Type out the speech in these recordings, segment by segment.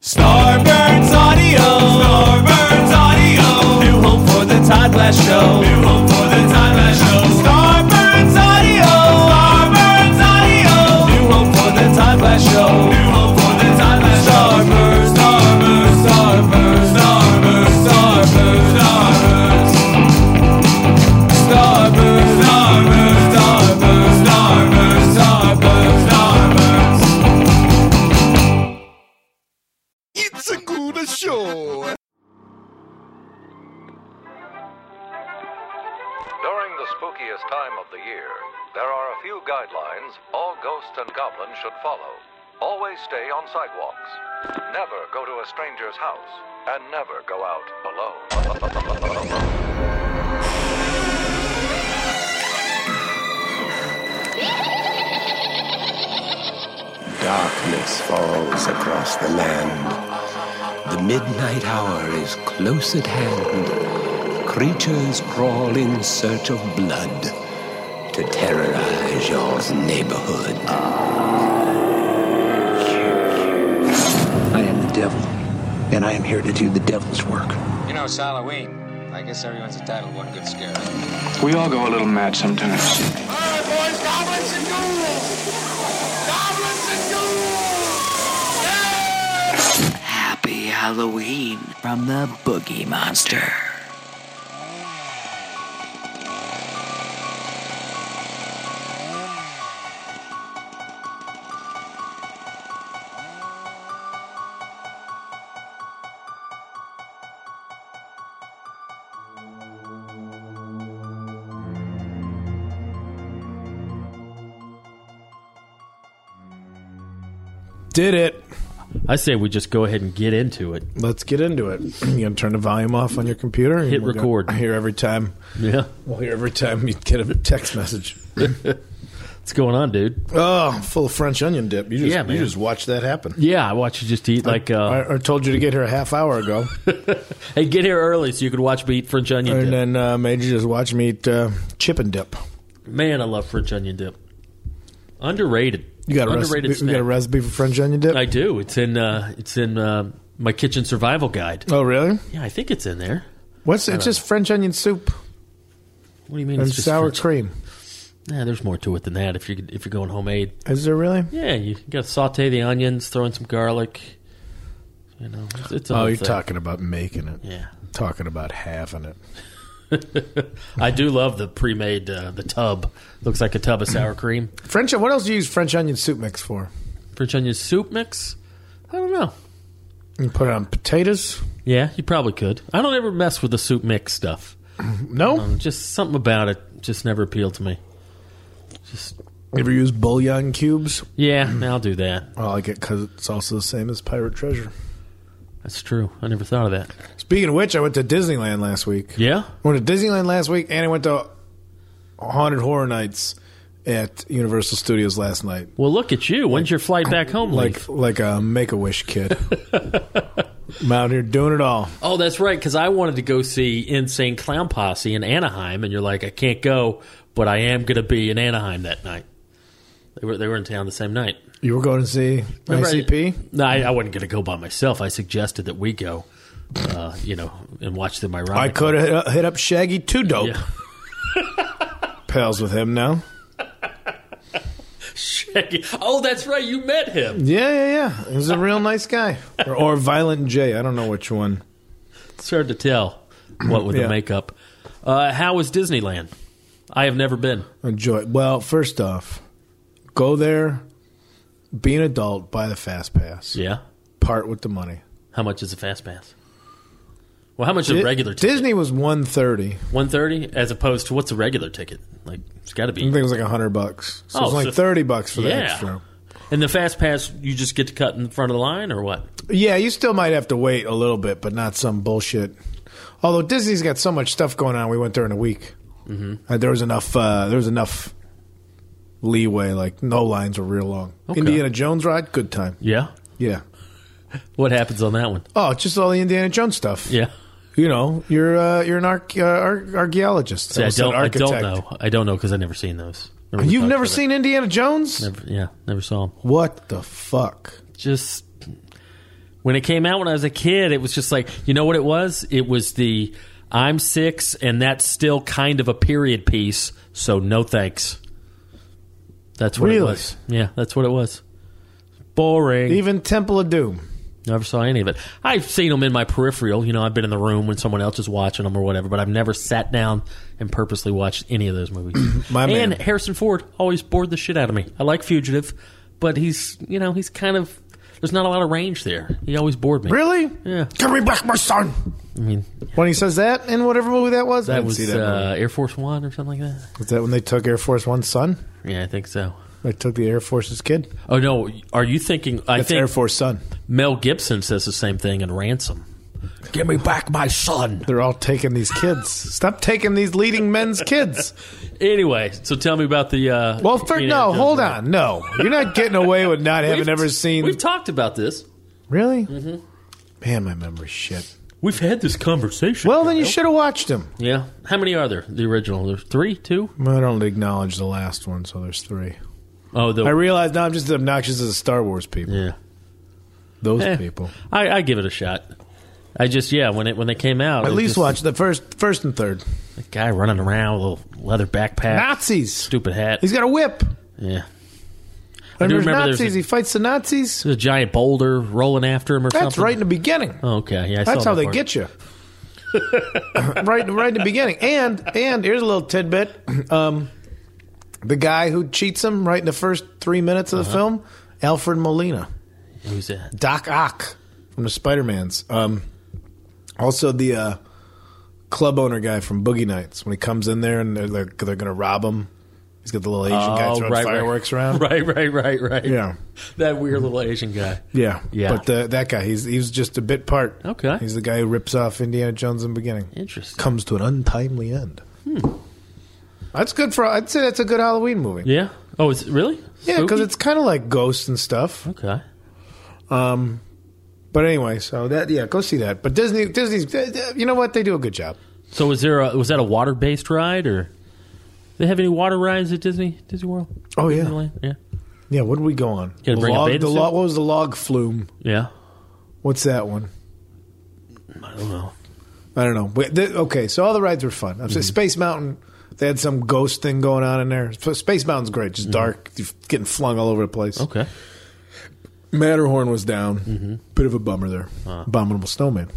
Starburns Audio. Starburns Audio. New home for the Todd Glass Show. New home for the Todd Glass Show. Starburns Audio. Starburns Audio. New home for the Todd Glass Show. New home for the Todd Glass Show. Starburns, Starburns, Starburns, Starburns, Starburns, Starburns. Starburns, Starburns, Starburns, Starburns, Starburns, Starburns. It's a good show. During the spookiest time of the year, there are a few guidelines all ghosts and goblins should follow. Always stay on sidewalks. Never go to a stranger's house. And never go out alone. Darkness falls across the land. The midnight hour is close at hand. Creatures crawl in search of blood to terrorize your neighborhood. I am the devil, and I am here to do the devil's work. You know, it's Halloween. I guess everyone's entitled to one good scare. We all go a little mad sometimes. All right, boys, goblins and ghouls. Goblins and ghouls. Yeah! Happy Halloween from the Boogie Monster. Did it. I say we just go ahead and get into it. Let's get into it. You gonna turn the volume off on your computer? Hit record. I hear every time. Yeah. We'll hear every time you get a text message. What's going on, dude? Oh, full of French onion dip. You just, Yeah, man. you just watched that happen. Yeah, I watched you just eat like... I told you to get here a half hour ago. Hey, get here early so you could watch me eat French onion dip. And then made you just watch me eat chip and dip. Man, I love French onion dip. Underrated. You got a Underrated recipe, you got a snack. recipe for French onion dip? I do. It's in my kitchen survival guide. Oh, really? Yeah, I think it's in there. It's just French onion soup What do you mean? and It's just sour French? cream. Nah, there's more to it than that. If you're going homemade, Is there really? yeah, you got to saute the onions, throw in some garlic. You know, it's a Oh, whole you're thing. talking about making it. Yeah. Talking about halving it. I do love the pre-made the tub. Looks like a tub of sour cream. What else do you use French onion soup mix for? French onion soup mix. I don't know. You put it on potatoes? Yeah, you probably could. I don't ever mess with the soup mix stuff. No? Just something about it just never appealed to me. Just Ever use bouillon cubes? yeah, I'll do that. I like it because it's also the same as Pirate Treasure. That's true. I never thought of that. Speaking of which, I went to Disneyland last week. Yeah. I went to Disneyland last week, and I went to Haunted Horror Nights at Universal Studios last night. Well, look at you. When's your flight back home? Like a Make-A-Wish kid. I'm out here doing it all. Oh, that's right, because I wanted to go see Insane Clown Posse in Anaheim, and you're like, I can't go, but I am going to be in Anaheim that night. They were in town the same night. You were going to see ICP? No, I wasn't going to go by myself. I suggested that we go, and watch them ironically. I could have hit up Shaggy 2 Dope. Yeah. Pals with him now. Shaggy. Oh, that's right. You met him. Yeah. He's a real nice guy. Or Violent J. I don't know which one. It's hard to tell what with the makeup. How was Disneyland? I have never been. Enjoy. Well, first off, go there, be an adult, buy the Fast Pass. Yeah. Part with the money. How much is a fast pass? Well, how much is a regular ticket? Disney was $130. $130 as opposed to what's a regular ticket? Like it's got to I be. think it was like $100. So Oh, it was like so- $30 for the extra. And the fast pass, you just get to cut in front of the line, or what? Yeah, you still might have to wait a little bit, but not some bullshit. Although Disney's got so much stuff going on, we went there in a week. Mm-hmm. There was enough leeway. Like no lines were real long. Okay. Indiana Jones ride, good time. Yeah. Yeah. What happens on that one? Oh, just all the Indiana Jones stuff. Yeah. You know, you're an archaeologist. See, I don't architect. know. I don't know because I've never seen those. You've never seen Indiana Jones? Never saw them. What the fuck? Just When it came out when I was a kid, it was just like, you know what it was? It was the I'm 6, and that's still kind of a period piece, so no thanks. That's what it was. Yeah, that's what it was. Boring. Even Temple of Doom. Never saw any of it. I've seen them in my peripheral. You know, I've been in the room when someone else is watching them or whatever, but I've never sat down and purposely watched any of those movies. And Harrison Ford always bored the shit out of me. I like Fugitive, but he's kind of, there's not a lot of range there. He always bored me. Really? Yeah. Give me back my son. I mean, when he says that in whatever movie that was? That was Air Force One or something like that. Was that when they took Air Force One's son? Yeah, I think so. They took the Air Force's kid? Oh, no. Are you thinking... I think Air Force son. Mel Gibson says the same thing in Ransom. Give me back my son. They're all taking these kids. Stop taking these leading men's kids. Anyway, so tell me about the... hold on. No. You're not getting away with not having ever seen... We've talked about this. Really? Mm-hmm. Man, my memory's shit. We've had this conversation. Well, then you should have watched them. Yeah. How many are there? The original? There's 3, 2? I don't acknowledge the last one, so there's 3. Oh, I realize now I'm just as obnoxious as the Star Wars people. Yeah. Those people. I give it a shot. I just, when they came out. At least watch the first and third. That guy running around with a little leather backpack. Nazis. Stupid hat. He's got a whip. Yeah. And there's Nazis. He fights the Nazis. There's a giant boulder rolling after him or something. That's right in the beginning. Oh, okay. Yeah, that's how they get you. right in the beginning. And here's a little tidbit. The guy who cheats him right in the first 3 minutes of the film, Alfred Molina. Who's that? Doc Ock from the Spider-Mans. Also the club owner guy from Boogie Nights. When he comes in there and they're going to rob him, he's got the little Asian guy throwing fireworks around. Right. Yeah. That weird little Asian guy. Yeah. But that guy, he's just a bit part. Okay. He's the guy who rips off Indiana Jones in the beginning. Interesting. Comes to an untimely end. That's good I'd say that's a good Halloween movie. Yeah. Oh, is it really? Yeah, because it's kind of like ghosts and stuff. Okay. But anyway, so go see that. But Disney's, you know what? They do a good job. So was that a water-based ride, or they have any water rides at Disney World? Oh yeah, Disneyland? Yeah. Yeah. What did we go on? What was the log flume? Yeah. What's that one? I don't know. Okay, so all the rides were fun. I'm saying Space Mountain. They had some ghost thing going on in there. Space Mountain's great, just dark, you're getting flung all over the place. Okay. Matterhorn was down. Bit of a bummer there. Abominable Snowman.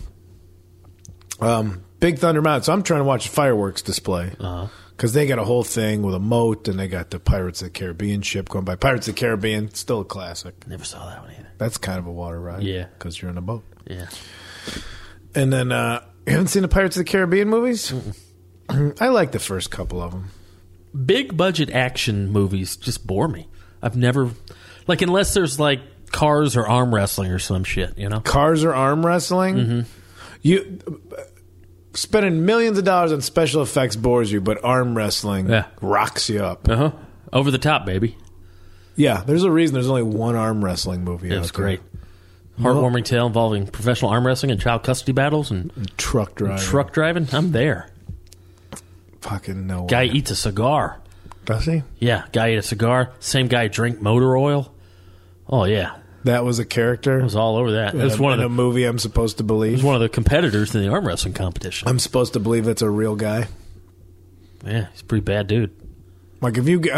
Big Thunder Mountain. So I'm trying to watch the fireworks display because they got a whole thing with a moat, and they got the Pirates of the Caribbean ship going by. Pirates of the Caribbean, still a classic. Never saw that one either. That's kind of a water ride. Yeah, because you're in a boat. Yeah. And then you haven't seen the Pirates of the Caribbean movies? I like the first couple of them. Big budget action movies just bore me. I've never, unless there's cars or arm wrestling or some shit, you know? Cars or arm wrestling? You spending millions of dollars on special effects bores you, but arm wrestling rocks you up. Over the top, baby. Yeah, there's a reason there's only one arm wrestling movie. It was great. Heartwarming tale involving professional arm wrestling and child custody battles and truck driving. Truck driving? I'm there. Fucking no way. Guy eats a cigar. Does he? Yeah, guy ate a cigar. Same guy drink motor oil. Oh, yeah. That was a character? It was all over that. It was in a movie I'm supposed to believe? It was one of the competitors in the arm wrestling competition. I'm supposed to believe it's a real guy? Yeah, he's a pretty bad dude. No,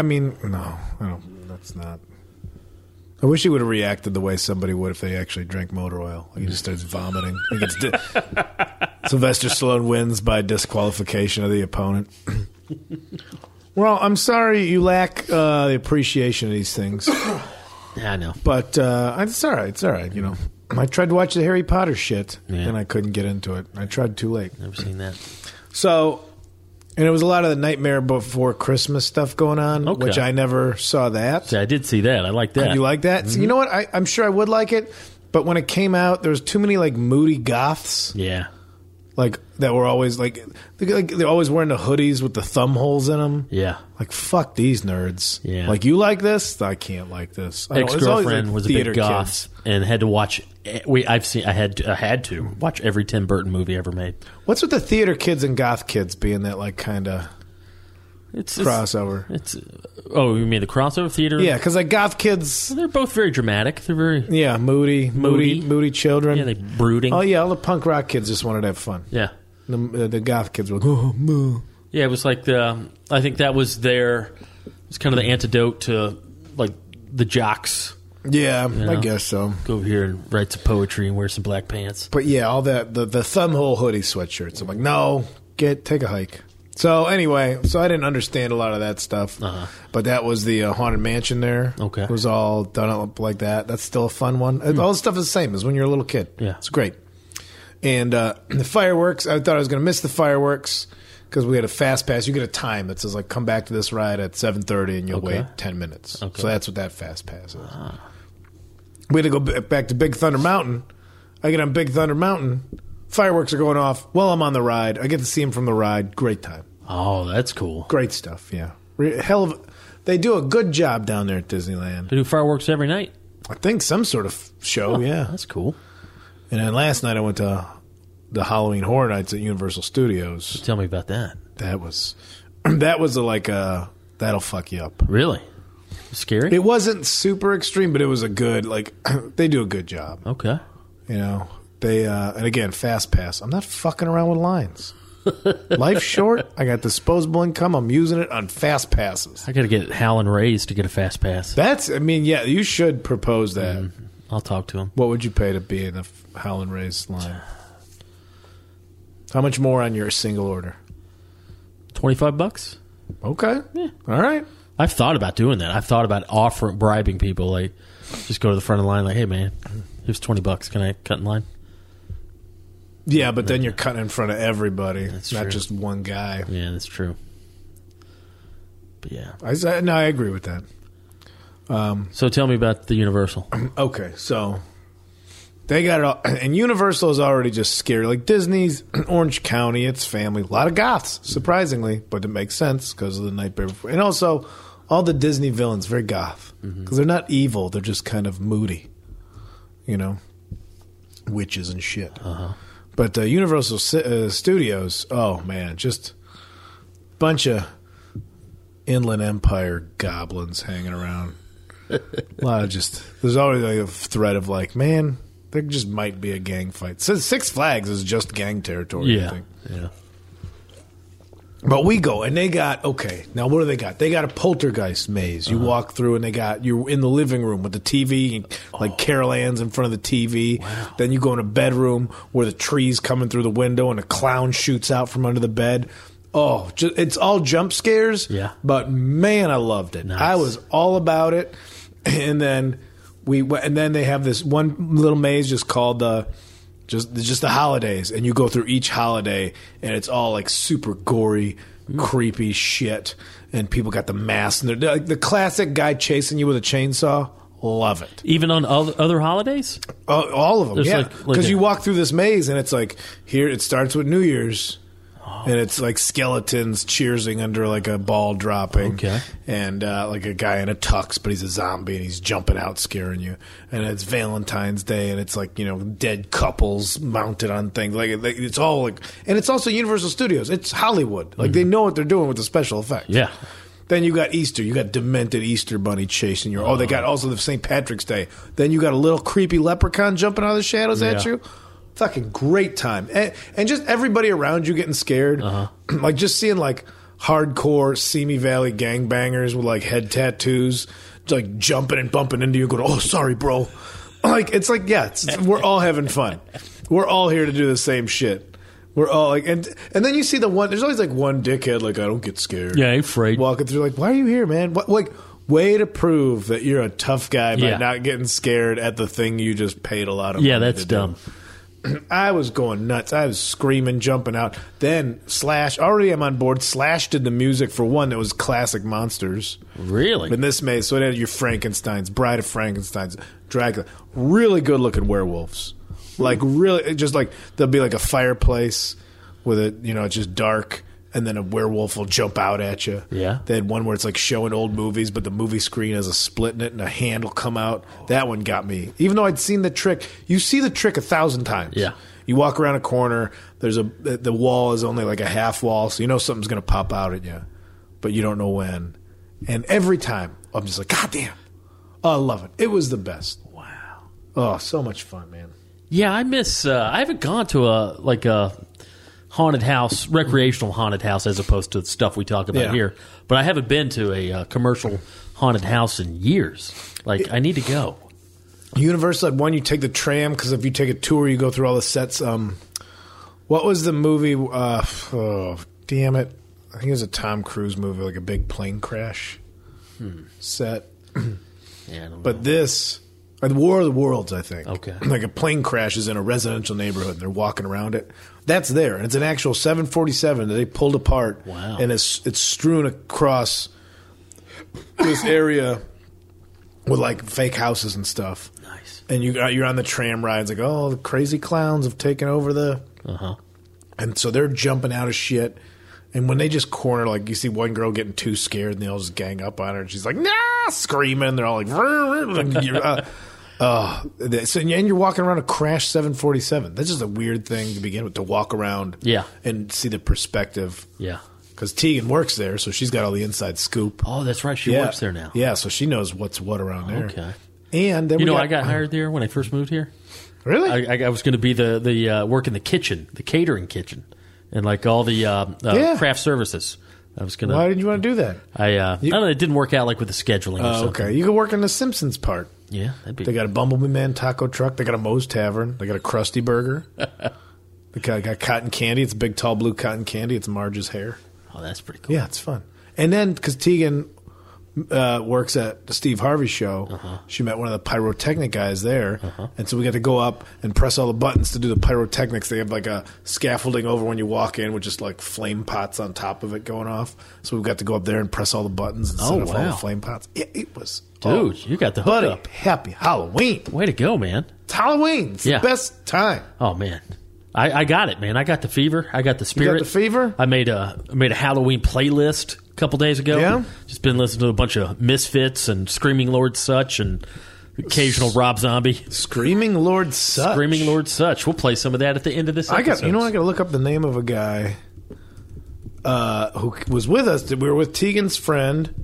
I don't. That's not. I wish he would have reacted the way somebody would if they actually drank motor oil. He just starts vomiting. Sylvester Stallone wins by disqualification of the opponent. Well, I'm sorry you lack the appreciation of these things. Yeah, I know. But it's all right. It's all right, you know. I tried to watch the Harry Potter shit, and I couldn't get into it. I tried too late. Never seen that. So, and it was a lot of the Nightmare Before Christmas stuff going on, which I never saw that. See, I did see that. I like that. You like that? So you know what? I'm sure I would like it, but when it came out, there was too many moody goths. Yeah. That were always they're always wearing the hoodies with the thumb holes in them. Yeah. Fuck these nerds. Yeah. You like this? I can't like this. Ex-girlfriend was a big goth and had to watch. I had to watch every Tim Burton movie ever made. What's with the theater kids and goth kids being that kind of? It's crossover. Oh, you mean the crossover theater? Yeah, because like goth kids, they're both very dramatic. They're very moody children. Yeah, they brooding. Oh yeah, all the punk rock kids just wanted to have fun. Yeah, the goth kids were like, oh, moo. Yeah, it was like I think that was it's kind of the antidote to like the jocks. Yeah, I guess so. Go over here and write some poetry and wear some black pants. But yeah, all that the thumbhole hoodie sweatshirts. I'm like, no, take a hike. So anyway, I didn't understand a lot of that stuff. But that was the Haunted Mansion there. Okay. It was all done up like that. That's still a fun one. All the stuff is the same as when you're a little kid. Yeah. It's great. And the fireworks, I thought I was going to miss the fireworks because we had a fast pass. You get a time that says, like, come back to this ride at 7:30 and you'll wait 10 minutes. Okay. So that's what that fast pass is. We had to go back to Big Thunder Mountain. I get on Big Thunder Mountain. Fireworks are going off while I'm on the ride. I get to see them from the ride. Great time. Oh, that's cool. Great stuff, yeah. They do a good job down there at Disneyland. They do fireworks every night? I think some sort of show, yeah. That's cool. And then last night I went to the Halloween Horror Nights at Universal Studios. Tell me about that. That was that'll fuck you up. Really? Scary? It wasn't super extreme, but it was a good, like, they do a good job. Okay. You know, they, and again, fast pass. I'm not fucking around with lines. Life's short. I got disposable income. I'm using it on fast passes. I got to get Hal and Ray's to get a fast pass. Yeah, you should propose that. I'll talk to him. What would you pay to be in a Hal and Ray's line? How much more on your single order? $25. Okay. Yeah. All right. I've thought about doing that. I've thought about bribing people, like, just go to the front of the line, like, hey, man, here's $20. Can I cut in line? Yeah, but then you're cutting in front of everybody. That's not true. just one guy. Yeah, that's true. But yeah. I agree with that. So tell me about the Universal. Okay, so they got it all. And Universal is already just scary. Like Disney's Orange County, it's family. A lot of goths, surprisingly, but it makes sense because of the Nightmare Before. And also, all the Disney villains, very goth. Because they're not evil, they're just kind of moody. You know? Witches and shit. But Universal Studios, oh man, just a bunch of Inland Empire goblins hanging around. A lot of there's always like a threat of like, man, there just might be a gang fight. So Six Flags is just gang territory, I think. Yeah. But we go, and they got, okay, now what do they got? They got a poltergeist maze. You walk through, and you're in the living room with the TV, like Carol Ann's in front of the TV. Wow. Then you go in a bedroom where the tree's coming through the window, and a clown shoots out from under the bed. Oh, it's all jump scares. Yeah. But, man, I loved it. Nice. I was all about it. And then they have this one little maze just called just the holidays, and you go through each holiday, and it's all like super gory, creepy shit, and people got the masks, and they're like the classic guy chasing you with a chainsaw. Love it. Even on other holidays? All of them, There's yeah. like Because you walk through this maze, and it's like, here, it starts with New Year's. And it's like skeletons cheersing under like a ball dropping. Okay. And like a guy in a tux, but he's a zombie and he's jumping out scaring you. And it's Valentine's Day and it's like, you know, dead couples mounted on things. Like it's all like, and it's also Universal Studios. It's Hollywood. Like they know what they're doing with the special effects. Yeah. Then you got Easter. You got demented Easter bunny chasing you. Oh, they got also the St. Patrick's Day. Then you got a little creepy leprechaun jumping out of the shadows at you. Fucking great time. And just everybody around you getting scared. Like just seeing like hardcore Simi Valley gangbangers with like head tattoos, like jumping and bumping into you going, oh, sorry, bro. Like, it's like, yeah, we're all having fun. We're all here to do the same shit. We're all like, and then you see there's always like one dickhead, like, I don't get scared. Yeah, I'm afraid. Walking through, like, why are you here, man? What, like, way to prove that you're a tough guy by not getting scared at the thing you just paid a lot of money to do. Yeah, that's dumb. I was going nuts. I was screaming, jumping out. Then Slash, already I'm on board. Slash did the music for one that was classic monsters. Really? In this maze, so it had your Frankensteins, Bride of Frankensteins, Dracula. Really good looking werewolves. Like really, just like there'll be like a fireplace with it, you know, it's just dark. And then a werewolf will jump out at you. Yeah. They had one where it's like showing old movies, but the movie screen has a split in it and a hand will come out. That one got me. Even though I'd seen the trick. You see the trick 1,000 times. Yeah. You walk around a corner, the wall is only like a half wall, so you know something's going to pop out at you. but you don't know when. And every time, I'm just like, God damn. Oh, I love it. It was the best. Wow. Oh, so much fun, man. Yeah, I miss... I haven't gone to a haunted house, recreational haunted house, as opposed to the stuff we talk about here. But I haven't been to a commercial haunted house in years. Like, I need to go. Universal had one, you take the tram, because if you take a tour, you go through all the sets. What was the movie? Oh, damn it. I think it was a Tom Cruise movie, like a big plane crash set. Yeah, I don't know. But this, or the War of the Worlds, I think. Okay. Like a plane crashes in a residential neighborhood, and they're walking around it. That's there, and it's an actual 747 that they pulled apart. Wow. And it's strewn across this area with like fake houses and stuff. Nice. And you're on the tram ride. It's like, oh, the crazy clowns have taken over the... Uh-huh. And so they're jumping out of shit. And when they just corner, like, you see one girl getting too scared, and they all just gang up on her, and she's like, nah, screaming. They're all like, and you're walking around a crashed 747. That's just a weird thing to begin with, to walk around and see the perspective. Yeah. Because Tegan works there, so she's got all the inside scoop. Oh, that's right. She works there now. Yeah, so she knows what's what around there. Okay. And then I got hired there when I first moved here. Really? I was going to be the work in the kitchen, the catering kitchen, and like all the craft services. I was going to. Why did you want to do that? I don't know. It didn't work out like with the scheduling. Or something. Okay, you could work in the Simpsons part. Yeah, that'd be. They got a Bumblebee Man taco truck. They got a Moe's Tavern. They got a Krusty Burger. They got cotton candy. It's a big, tall blue cotton candy. It's Marge's hair. Oh, that's pretty cool. Yeah, it's fun. And then, because Tegan works at the Steve Harvey show, she met one of the pyrotechnic guys there. And so we got to go up and press all the buttons to do the pyrotechnics. They have like a scaffolding over when you walk in with just like flame pots on top of it going off. So we got to go up there and press all the buttons and set off all the flame pots. It was... Dude, you got the hook up. Happy Halloween. Way to go, man. It's Halloween. It's the best time. Oh, man. I got it, man. I got the fever. I got the spirit. You got the fever? I made a Halloween playlist a couple days ago. Yeah? Just been listening to a bunch of Misfits and Screaming Lord Sutch and occasional Rob Zombie. Screaming Lord Sutch? Screaming Lord Sutch. We'll play some of that at the end of this episode. I got to look up the name of a guy who was with us. We were with Tegan's friend,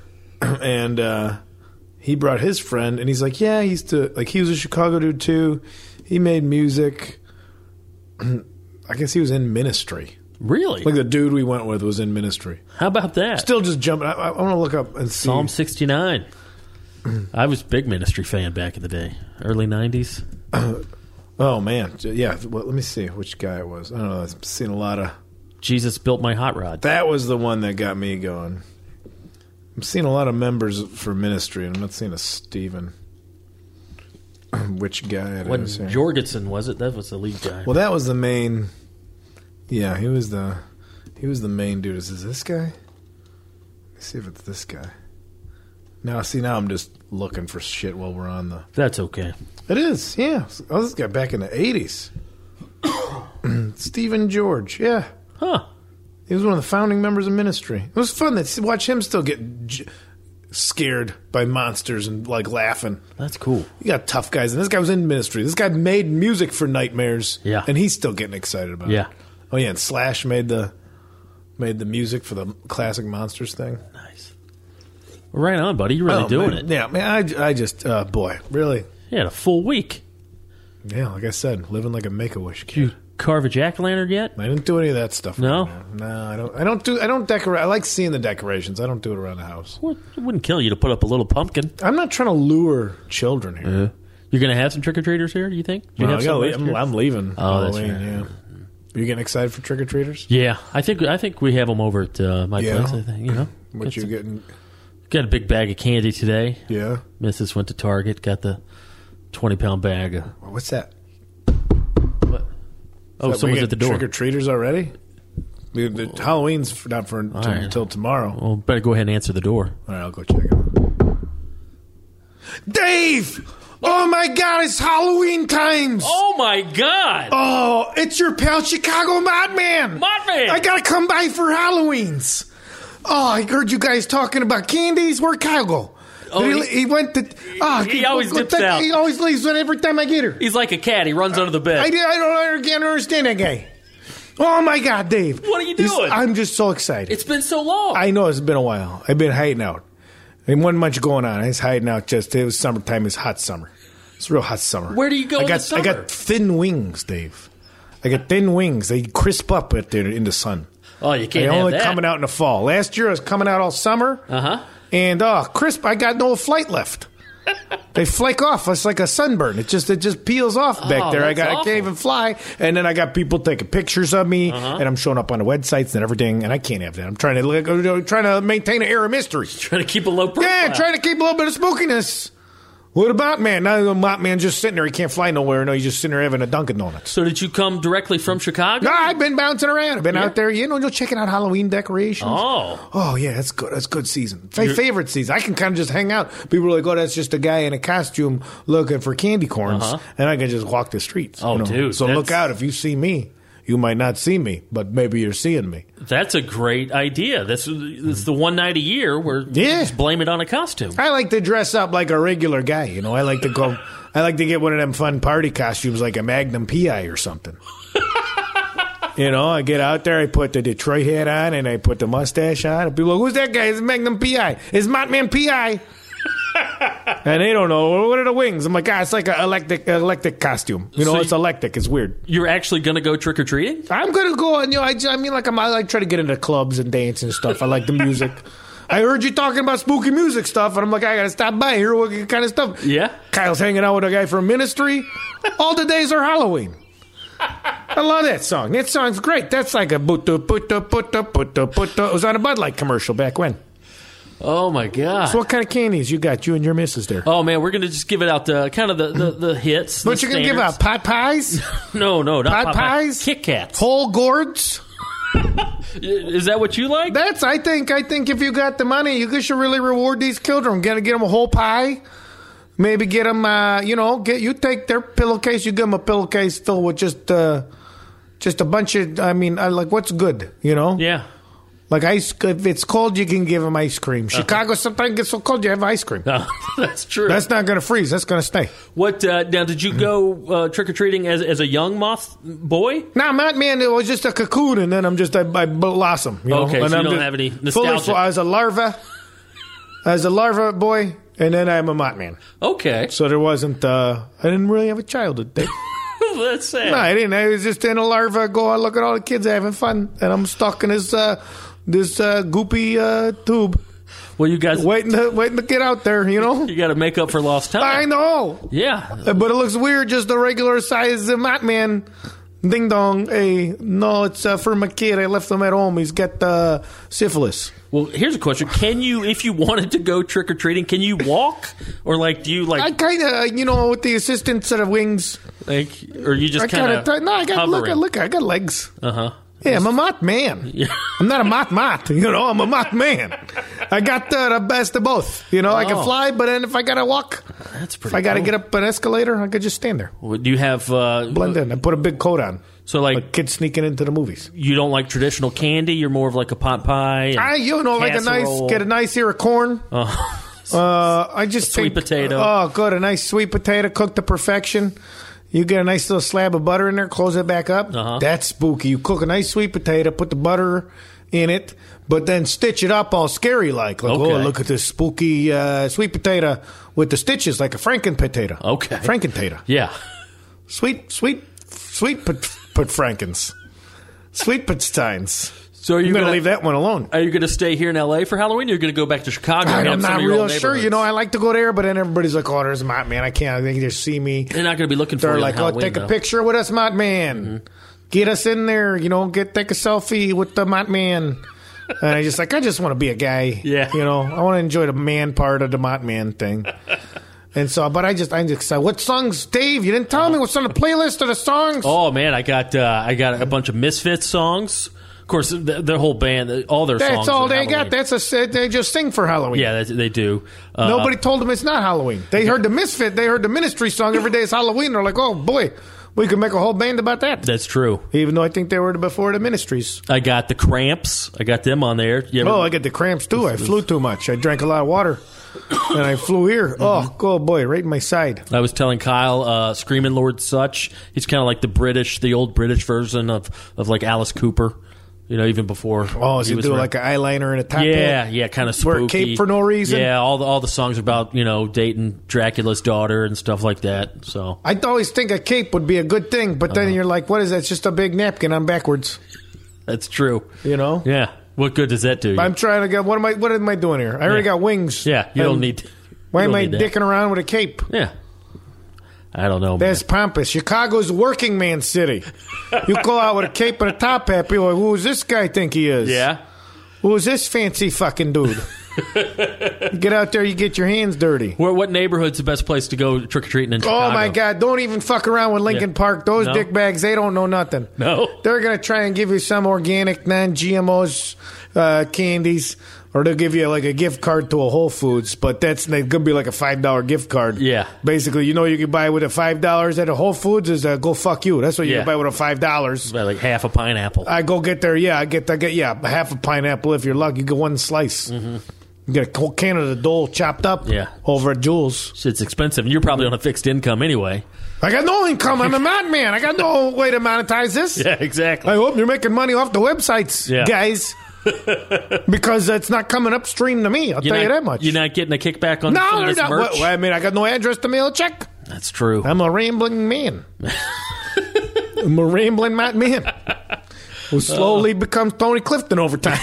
and he brought his friend, and he's like, yeah, he was a Chicago dude too. He made music. I guess he was in ministry. Really? Like the dude we went with was in ministry. How about that? Still just jumping. I want to look up and see. Psalm 69. I was a big ministry fan back in the day. Early 90s. Oh, man. Yeah. Well, let me see which guy it was. I don't know. I've seen a lot of... Jesus Built My Hot Rod. That was the one that got me going. I'm seeing a lot of members for ministry, and I'm not seeing a Stephen. Which guy it is here. Jorgensen, was it? That was the lead guy. Well, that was the main... Yeah, he was the main dude. Is this guy? Let's see if it's this guy. Now I'm just looking for shit while we're on the... That's okay. It is, yeah. Oh, this guy back in the 80s. Stephen George, yeah. Huh. He was one of the founding members of ministry. It was fun to watch him still get scared by monsters and like laughing. That's cool. You got tough guys, and this guy was in ministry. This guy made music for Nightmares, and he's still getting excited about it. Oh yeah, and Slash made the music for the classic Monsters thing. Nice. Well, right on, buddy. You're really doing it. Yeah, man. I just boy, really. You had a full week. Yeah, like I said, living like a Make-A-Wish kid. Did you carve a jack-o'-lantern yet? I didn't do any of that stuff. No? Right now. No, I don't decorate. I like seeing the decorations. I don't do it around the house. Well, it wouldn't kill you to put up a little pumpkin. I'm not trying to lure children here. You're going to have some trick-or-treaters here, do you think? I'm leaving. Oh, that's Halloween, right. Yeah. Are you getting excited for trick-or-treaters? Yeah. I think we have them over at my place, I think. What you getting? Got a big bag of candy today. Yeah. Mrs. went to Target, got the 20-pound bag. What's that? What? Oh, someone's at the door. Trick-or-treaters already? The Halloween's not until tomorrow. Well, better go ahead and answer the door. All right, I'll go check it out. Dave! Oh, my God, it's Halloween times! Oh, my God! Oh, it's your pal Chicago Modman! Modman! I gotta come by for Halloween's. Oh, I heard you guys talking about candies. Where'd Kyle go? Oh, he went to... he always dips out. He always leaves every time I get her. He's like a cat. He runs under the bed. I don't understand that guy. Oh, my God, Dave. What are you doing? I'm just so excited. It's been so long. I know it's been a while. I've been hiding out. There wasn't much going on. I was hiding out it was summertime. It's hot summer. It's real hot summer. Where do you go in the summer? I got thin wings, Dave. I got thin wings. They crisp up in the sun. Oh, you can't have They're only that. coming out in the fall. Last year I was coming out all summer. Uh-huh. And crisp. I got no flight left. They flake off. It's like a sunburn. It just peels off back there. I can't even fly. And then I got people taking pictures of me, and I'm showing up on the websites and everything. And I can't have that. I'm trying to maintain an air of mystery. Trying to keep a low profile. Yeah, trying to keep a little bit of spookiness. What about man? Now the Mothman just sitting there. He can't fly nowhere. No, he's just sitting there having a Dunkin' Donuts. So did you come directly from Chicago? No, I've been bouncing around. I've been out there, checking out Halloween decorations. Oh, yeah, that's good. That's good season. My favorite season. I can kind of just hang out. People are like, oh, that's just a guy in a costume looking for candy corns, and I can just walk the streets. Oh, dude. So look out if you see me. You might not see me, but maybe you're seeing me. That's a great idea. This is the one night a year where you just blame it on a costume. I like to dress up like a regular guy. I like to go. I like to get one of them fun party costumes like a Magnum PI or something. I get out there, I put the Detroit hat on, and I put the mustache on. And people are like, who's that guy? It's Magnum PI. It's Mothman PI. And they don't know. What are the wings? I'm like, it's like an electric costume. It's electric. It's weird. You're actually going to go trick-or-treating? I'm going to go, and I like try to get into clubs and dance and stuff. I like the music. I heard you talking about spooky music stuff, and I'm like, I got to stop by, hear what kind of stuff. Yeah? Kyle's hanging out with a guy from Ministry. All the days are Halloween. I love that song. That song's great. That's like a putta. It was on a Bud Light commercial back when. Oh, my God. So what kind of candies you got, you and your missus there? Oh, man, we're going to just give it out kind of the hits. What you going to give out, pot pies? No, not pot pies. Kit Kats. Whole gourds? Is that what you like? I think if you got the money, you should really reward these children. Get them a whole pie. Maybe get them, you take their pillowcase, you give them a pillowcase filled with just a bunch of, like what's good, Yeah. Like if it's cold, you can give them ice cream. Chicago sometimes gets so cold, you have ice cream. No, that's true. That's not going to freeze. That's going to stay. What now? Did you go trick or treating as a young moth boy? No, Mothman. It was just a cocoon, and then I blossom. Okay, and so I'm you don't have any nostalgia. I was a larva. Boy, and then I'm a Mothman. Okay. So there wasn't. I didn't really have a childhood. That's sad. No, I didn't. I was just in a larva. Go out, look at all the kids having fun, and I'm stuck in this goopy tube. Well, you guys waiting to get out there. You got to make up for lost time. I know. Yeah, but it looks weird. Just a regular size Mothman. Ding dong. Hey, no, it's for my kid. I left him at home. He's got syphilis. Well, here's a question: can you, if you wanted to go trick or treating, can you walk, or do you like? I kind of, with the assistance of the wings. Or you just kind of? No, I got look. I got legs. Yeah, I'm a Mothman. Yeah. I'm not a moth. I'm a Mothman. I got the best of both. I can fly, but then if I gotta walk, that's pretty. If I gotta get up an escalator, I could just stand there. Well, do you have blend in? I put a big coat on. So like kids sneaking into the movies. You don't like traditional candy. You're more of like a pot pie. And get a nice ear of corn. I just sweet potato. Oh, good, a nice sweet potato cooked to perfection. You get a nice little slab of butter in there, close it back up. That's spooky. You cook a nice sweet potato, put the butter in it, but then stitch it up all scary like oh, look at this spooky sweet potato with the stitches like a Franken potato. Okay. Franken-tater. Yeah. Sweet put Frankens. Sweet Putsteins. So are you going to leave that one alone? Are you going to stay here in L.A. for Halloween, or are you going to go back to Chicago? I'm not real sure. I like to go there, but then everybody's like, oh, there's Mothman. I can't. They can just see me. They're not going to be looking for you. They're like, Halloween, take a picture with us, Mothman. Mm-hmm. Get us in there. Take a selfie with the Mothman. And I just want to be a guy. Yeah. I want to enjoy the man part of the Mothman thing. And so, but I just what songs, Dave? You didn't tell me what's on the playlist of the songs. Oh man, I got a bunch of Misfits songs. Of course, their whole band, all their songs. That's all they got. They just sing for Halloween. Yeah, they do. Nobody told them it's not Halloween. They heard the Misfit. They heard the Ministry song every day is Halloween. They're like, oh boy, we could make a whole band about that. That's true. Even though I think they were before the Ministries. I got the Cramps. I got them on there. I got the Cramps too. I flew too much. I drank a lot of water. and I flew here. Oh boy, right in my side. I was telling Kyle, Screaming Lord Sutch, he's kind of like the old British version of like Alice Cooper. You know, even before. Oh, is he doing like an eyeliner and a top hat? Yeah, kind of spooky. Wear a cape for no reason? Yeah, all the songs about, dating Dracula's daughter and stuff like that. So I'd always think a cape would be a good thing, but then you're like, what is that? It's just a big napkin on backwards. That's true. You know? Yeah. What good does that do you? I'm trying to get, what am I doing here? I already got wings. Yeah, you don't need. Why am I dicking around with a cape? Yeah. I don't know. That's pompous. Chicago's working man city. You go out with a cape and a top hat, people are like, who does this guy think he is? Yeah. Who is this fancy fucking dude? You get out there, you get your hands dirty. What neighborhood's the best place to go trick-or-treating in Chicago? Oh, my God. Don't even fuck around with Lincoln Park. Those dickbags, they don't know nothing. No? They're going to try and give you some organic, non-GMOs candies, or they'll give you like a gift card to a Whole Foods, but that's going to be like a $5 gift card. Yeah. Basically, you can buy with a $5 at a Whole Foods is go fuck you. That's what you can buy with a $5. Buy like half a pineapple. I go get there, I get half a pineapple if you're lucky. You get one slice. Mm-hmm. You get a whole can of the Dole chopped up over at Jules. It's expensive, and you're probably on a fixed income anyway. I got no income. I'm a madman. I got no way to monetize this. Yeah, exactly. I hope you're making money off the websites, guys. Because it's not coming upstream to me. I'll tell you that much. You're not getting a kickback on this merch? Well, I mean, I got no address to mail a check. That's true. I'm a rambling man. I'm a rambling man who slowly becomes Tony Clifton over time.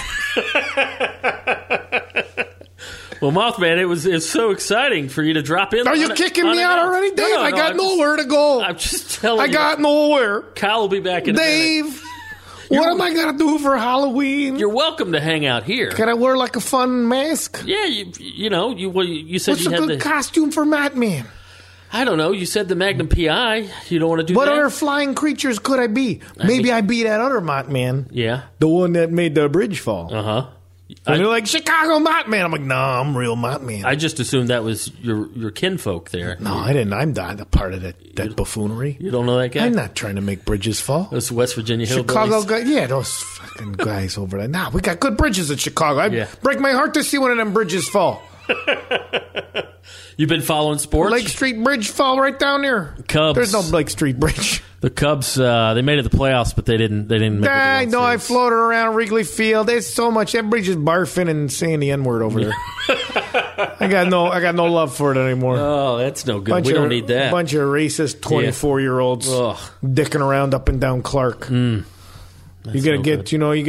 Well, Mothman, it's so exciting for you to drop in. Are you kicking me out already, Dave? I got nowhere to go. I'm just telling you. I got nowhere. Kyle will be back in Dave, a minute. What am I going to do for Halloween? You're welcome to hang out here. Can I wear like a fun mask? Yeah, you said What's you had a good costume for Madman? I don't know. You said the Magnum PI. You don't want to do what that? What other flying creatures could I be? Maybe I be that other Mothman. Yeah. The one that made the bridge fall. Uh-huh. And they're like, Chicago Mothman. I'm like, nah, I'm real Mothman. I just assumed that was your kinfolk there. No, I didn't. I'm not a part of that buffoonery. You don't know that guy? I'm not trying to make bridges fall. Those West Virginia hillbillies. Chicago guys. Yeah, those fucking guys over there. Nah, we got good bridges in Chicago. I break my heart to see one of them bridges fall. You've been following sports? Lake Street Bridge fall right down there. Cubs. There's no Lake Street Bridge. The Cubs, they made it the playoffs, but they didn't make it. I know. I floated around Wrigley Field. There's so much. Everybody's just barfing and saying the N-word over there. I got no love for it anymore. Oh, that's no good. We don't need that. Bunch of racist 24-year-olds dicking around up and down Clark. You gotta get,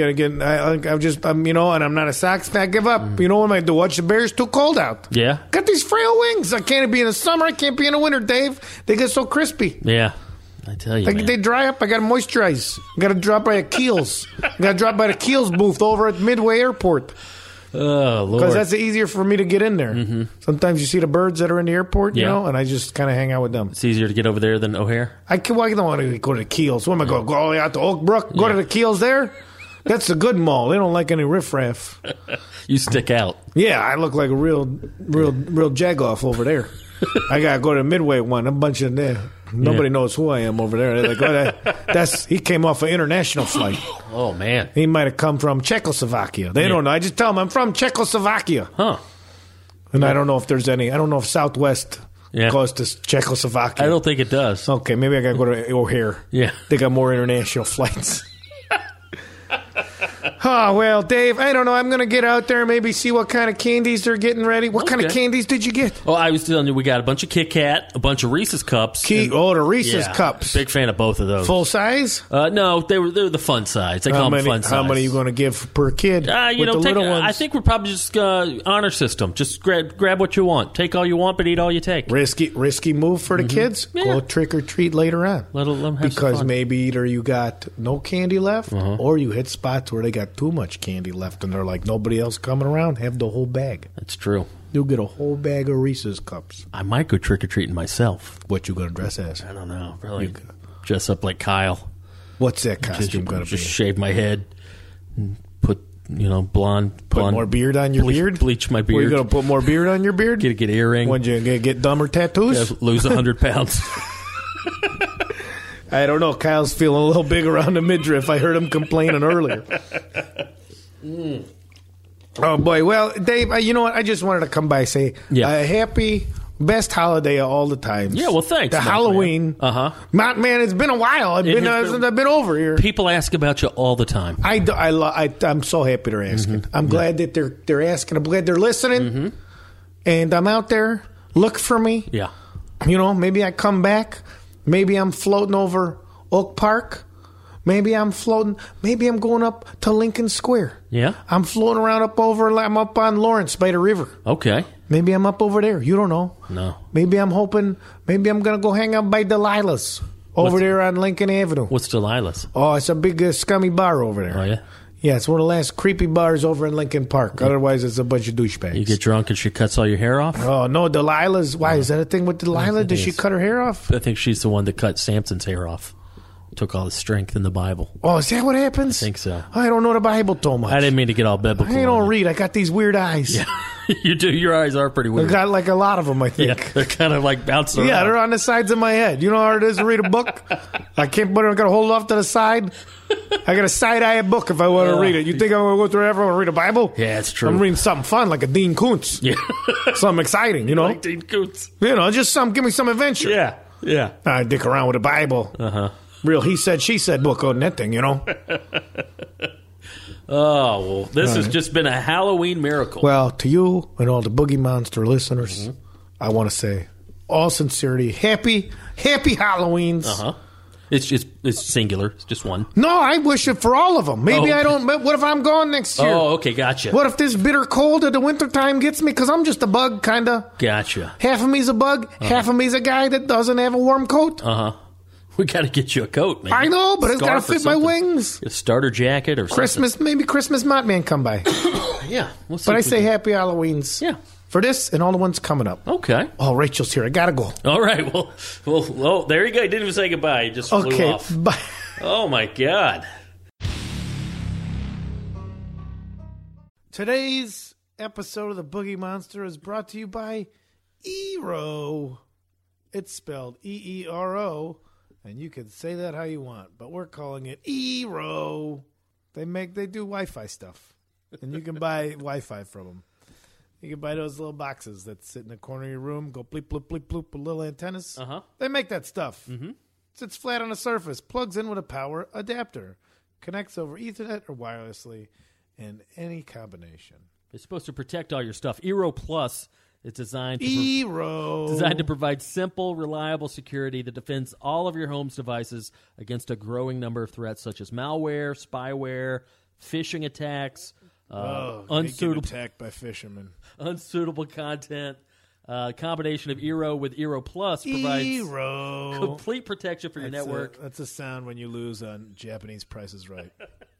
and I'm not a Sox fan. I give up. You know what am I do? Watch the Bears. Too cold out. Yeah. Got these frail wings. I can't be in the summer. I can't be in the winter, Dave. They get so crispy. Yeah. I tell you, they dry up. I got to moisturize. I got to drop by a Keels. I got to drop by the Keels booth over at Midway Airport. Oh, Lord. Because that's easier for me to get in there. Mm-hmm. Sometimes you see the birds that are in the airport, and I just kind of hang out with them. It's easier to get over there than O'Hare? I don't want to go to the Keels. What am I going to go all the way out to Oak Brook? Go to the Keels there? That's a good mall. They don't like any riffraff. You stick out. Yeah, I look like a real jagoff over there. I got to go to the Midway one. A bunch of nobody knows who I am over there. They're like, he came off an international flight. Oh, man. He might have come from Czechoslovakia. They don't know. I just tell them I'm from Czechoslovakia. Huh. And I don't know if there's any. I don't know if Southwest goes to Czechoslovakia. I don't think it does. Okay, maybe I got to go to O'Hare. Yeah. They got more international flights. Oh, well, Dave, I don't know. I'm going to get out there and maybe see what kind of candies they're getting ready. What kind of candies did you get? Oh, I was telling you, we got a bunch of Kit Kat, a bunch of Reese's Cups. The Reese's Cups. Big fan of both of those. Full size? No, they're the fun size. They call them fun size. How many are you going to give per kid? Little ones? I think we're probably just honor system. Just grab what you want. Take all you want, but eat all you take. Risky move for the kids? Yeah. Go trick or treat later on. Let them have because some fun. Maybe either you got no candy left or you hit spots where they got too much candy left and they're like, nobody else coming around, have the whole bag. That's true. You'll get a whole bag of Reese's Cups. I might go trick-or-treating myself. What you going to dress as? I don't know. Probably dress up like Kyle. What's that costume going to be? Just shave my head and put, blonde. Put more beard on your beard? Bleach my beard. Are you going to put more beard on your beard? Get an earring. When you get dumber tattoos? Yeah, lose 100 pounds. I don't know. Kyle's feeling a little big around the midriff. I heard him complaining earlier. Oh, boy. Well, Dave, you know what? I just wanted to come by and say happy, best holiday of all the times. Yeah, well, thanks. The Halloween. Mott Man, it's been a while. I've been over here. People ask about you all the time. I'm so happy they're asking. I'm glad that they're asking. I'm glad they're listening. And I'm out there. Look for me. Yeah. You know, maybe I come back. Maybe I'm floating over Oak Park. Maybe I'm going up to Lincoln Square. Yeah. I'm floating around I'm up on Lawrence by the river. Okay. Maybe I'm up over there. You don't know. No. Maybe I'm going to go hang out by Delilah's over there on Lincoln Avenue. What's Delilah's? Oh, it's a big scummy bar over there. Oh, yeah? Yeah, it's one of the last creepy bars over in Lincoln Park. Otherwise, it's a bunch of douchebags. You get drunk and she cuts all your hair off? Oh, no, Delilah's. Why, is that a thing with Delilah? Did she cut her hair off? I think she's the one that cut Samson's hair off. Took all the strength in the Bible. Oh, is that what happens? I think so. I don't know the Bible too much. I didn't mean to get all biblical. I don't read. I got these weird eyes. Yeah. You do. Your eyes are pretty weird. I got like a lot of them, I think. Yeah, they're kind of like bouncing around. Yeah, they're on the sides of my head. You know how hard it is to read a book? I can't, but I got to hold it off to the side. I got to side-eye a book if I want to read it. You think I'm going to go through everyone and read a Bible? Yeah, it's true. I'm reading something fun, like a Dean Koontz. Yeah. Something exciting, you know? Like Dean Koontz. You know, just give me some adventure. Yeah, yeah. I dick around with the Bible. Real he said, she said book on that thing, you know? Oh, well, this has just been a Halloween miracle. Well, to you and all the Boogie Monster listeners, I want to say, all sincerity, happy Halloweens. It's singular. It's just one. No, I wish it for all of them. Maybe I don't. What if I'm gone next year? Oh, okay, gotcha. What if this bitter cold of the wintertime gets me? Because I'm just a bug, kind of. Gotcha. Half of me's a bug. Half of me's a guy that doesn't have a warm coat. We got to get you a coat, man. I know, but it's got to fit my wings. A starter jacket or Christmas, something. maybe Christmas Mott Man come by. Yeah. We'll see but I say happy Halloweens. Yeah. For this and all the ones coming up. Okay. Oh, Rachel's here. I got to go. All right. Well, there you go. He didn't even say goodbye. He just flew off. Bye. Oh, my God. Today's episode of the Boogie Monster is brought to you by Eero. It's spelled E-E-R-O. And you can say that how you want, but we're calling it Eero. They do Wi-Fi stuff, and you can buy Wi-Fi from them. You can buy those little boxes that sit in the corner of your room, go bleep, bloop, bleep, bloop, with little antennas. They make that stuff. Sits flat on a surface, plugs in with a power adapter, connects over Ethernet or wirelessly, in any combination. It's supposed to protect all your stuff. Eero Plus. It's designed to provide simple, reliable security that defends all of your home's devices against a growing number of threats such as malware, spyware, phishing attacks, unsuitable attacked by fishermen, unsuitable content. Combination of Eero with Eero Plus provides complete protection for your network. That's a sound when you lose on Japanese Price is Right.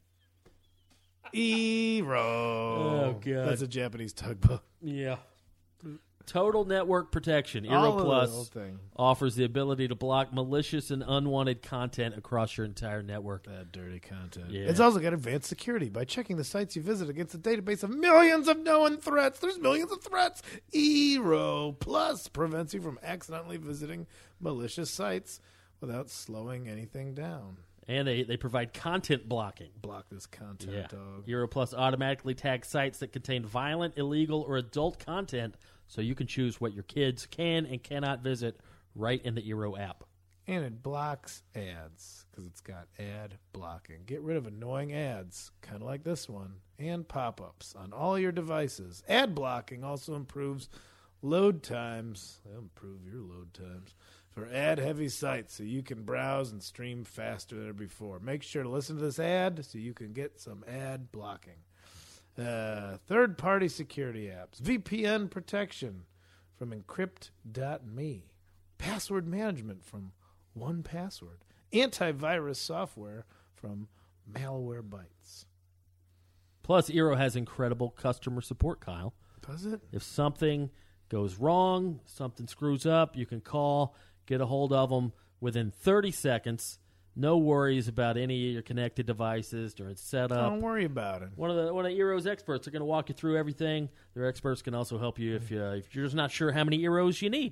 Eero. Oh, God. That's a Japanese tugboat. Yeah. Total network protection. Eero Plus offers the ability to block malicious and unwanted content across your entire network. That dirty content. Yeah. It's also got advanced security by checking the sites you visit against a database of millions of known threats. There's millions of threats. Eero Plus prevents you from accidentally visiting malicious sites without slowing anything down. And they provide content blocking. Block this content, dog. Eero Plus automatically tags sites that contain violent, illegal, or adult content, so you can choose what your kids can and cannot visit right in the Eero app. And it blocks ads, because it's got ad blocking. Get rid of annoying ads, kind of like this one, and pop-ups on all your devices. Ad blocking also improves load times. They'll improve your load times for ad-heavy sites, so you can browse and stream faster than before. Make sure to listen to this ad so you can get some ad blocking. Third-party security apps, VPN protection from Encrypt.me, password management from 1Password, antivirus software from Malwarebytes. Plus, Eero has incredible customer support, Kyle. Does it? If something goes wrong, something screws up, you can call, get a hold of them within 30 seconds. No worries about any of your connected devices during setup. Don't worry about it. One of Eero's experts are going to walk you through everything. Their experts can also help you if you're just not sure how many Eeros you need.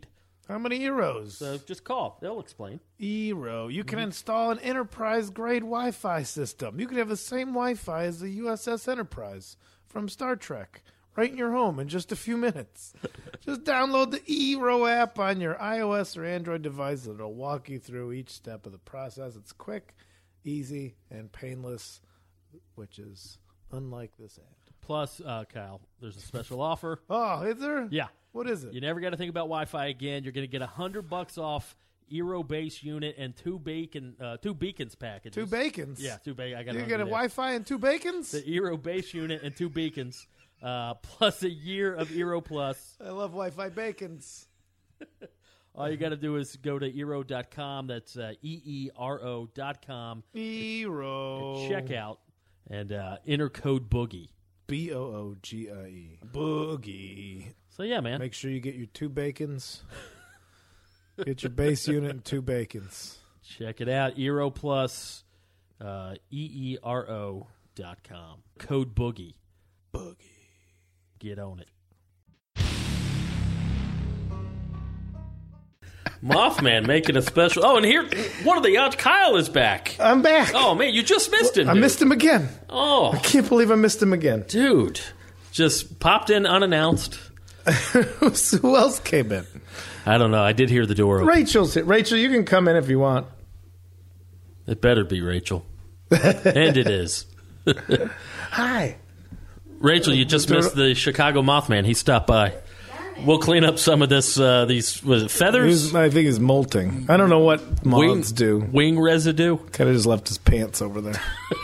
How many Eros? So just call. They'll explain. Eero. You can install an enterprise-grade Wi-Fi system. You can have the same Wi-Fi as the USS Enterprise from Star Trek right in your home in just a few minutes. Just download the Eero app on your iOS or Android device. It'll walk you through each step of the process. It's quick, easy, and painless, which is unlike this ad. Plus, Kyle, there's a special offer. Oh, is there? Yeah. What is it? You never got to think about Wi-Fi again. You're going to get $100 off Eero base unit and two beacons packages. 2 bacons? Yeah, 2 bacons. You get a Wi-Fi and 2 bacons? The Eero base unit and 2 beacons, plus a year of Eero Plus. I love Wi-Fi bacons. All you got to do is go to Eero.com. That's EERO.com. Eero. Check out and enter code BOOGIE. BOOGIE. Boogie. So, yeah, man. Make sure you get your 2 bacons. Get your base unit and 2 bacons. Check it out. Eero Plus, EERO.com. Code BOOGIE. Boogie. Get on it. Mothman making a special. Oh, and here, what are the odds? Kyle is back. I'm back. Oh, man, you just missed him. I missed him again. Oh. I can't believe I missed him again. Dude, just popped in unannounced. Who else came in? I don't know. I did hear the door open. Rachel's here. Rachel, you can come in if you want. It better be Rachel. And it is. Hi. Rachel, you just missed the Chicago Mothman. He stopped by. We'll clean up some of this. These was it feathers? I think he's molting. I don't know what moths do. Wing residue. Kind of just left his pants over there.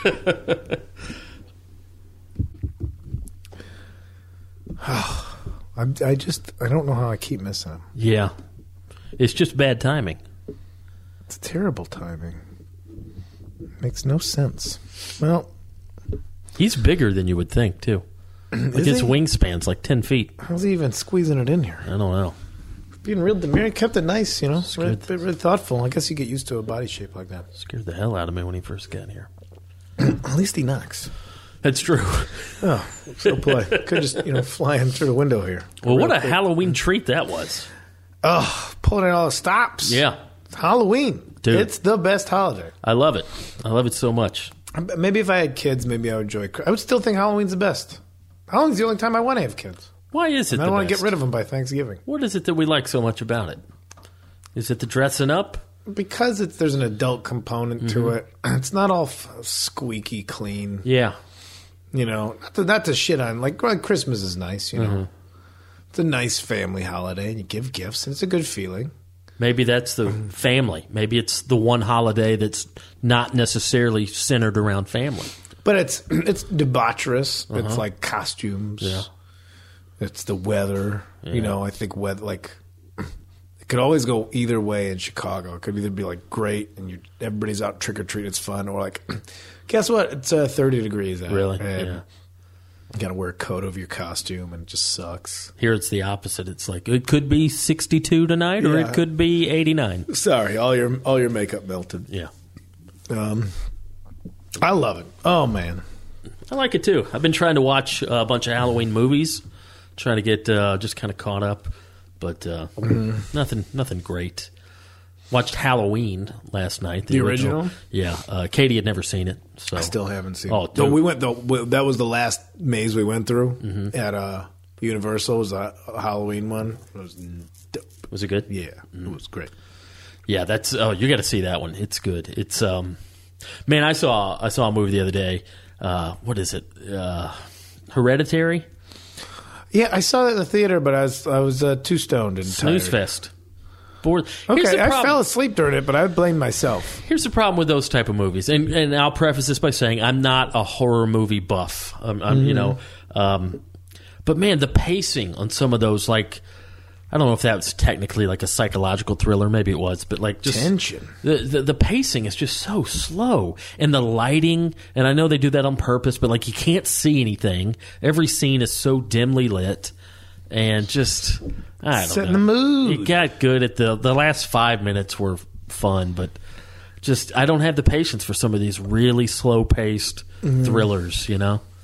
I don't know how I keep missing him. Yeah, it's just bad timing. It's terrible timing. Makes no sense. Well, he's bigger than you would think too. Like his wingspan's like 10 feet. How's he even squeezing it in here? I don't know. Being real demure, kept it nice, you know. Really thoughtful. I guess you get used to a body shape like that. Scared the hell out of me when he first got here. At least he knocks. That's true. Oh, so play. Could just, fly in through the window here. Well, what a Halloween treat that was. Oh, pulling out all the stops. Yeah. It's Halloween. Dude. It's the best holiday. I love it. I love it so much. Maybe if I had kids, maybe I would enjoy it. I would still think Halloween's the best. Halloween's the only time I want to have kids. Why is it I don't want to get rid of them by Thanksgiving. What is it that we like so much about it? Is it the dressing up? Because there's an adult component to it. It's not all squeaky clean. Yeah. Not to shit on. Like Christmas is nice, It's a nice family holiday, and you give gifts, and it's a good feeling. Maybe that's the family. Maybe it's the one holiday that's not necessarily centered around family. But it's debaucherous. It's like costumes. Yeah. It's the weather. Yeah. I think weather, like, it could always go either way in Chicago. It could either be like great and everybody's out trick or treat, it's fun, or like, guess what? It's 30 degrees out. Really? And yeah. You got to wear a coat over your costume, and it just sucks. Here it's the opposite. It's like it could be 62 tonight, or it could be 89. Sorry, all your makeup melted. Yeah. I love it. Oh man, I like it too. I've been trying to watch a bunch of Halloween movies, trying to get just kind of caught up, but nothing great. Watched Halloween last night. The original? Yeah. Katie had never seen it. So I still haven't seen it. No, we went. That was the last maze we went through at Universal. It was a Halloween one. It was dope. Was it good? Yeah, it was great. Yeah, that's. Oh, you got to see that one. It's good. It's man, I saw a movie the other day. What is it? Hereditary. Yeah, I saw it at the theater, but I was too stoned and snooze tired. Fest. Bored. Okay, I fell asleep during it, but I blame myself. Here's the problem with those type of movies, and I'll preface this by saying I'm not a horror movie buff. But man, the pacing on some of those, like, I don't know if that was technically like a psychological thriller, maybe it was, but like just tension. The pacing is just so slow, and the lighting, and I know they do that on purpose, but like you can't see anything. Every scene is so dimly lit. And just, I don't know. Setting the mood. It got good at the last 5 minutes were fun, but just, I don't have the patience for some of these really slow-paced thrillers,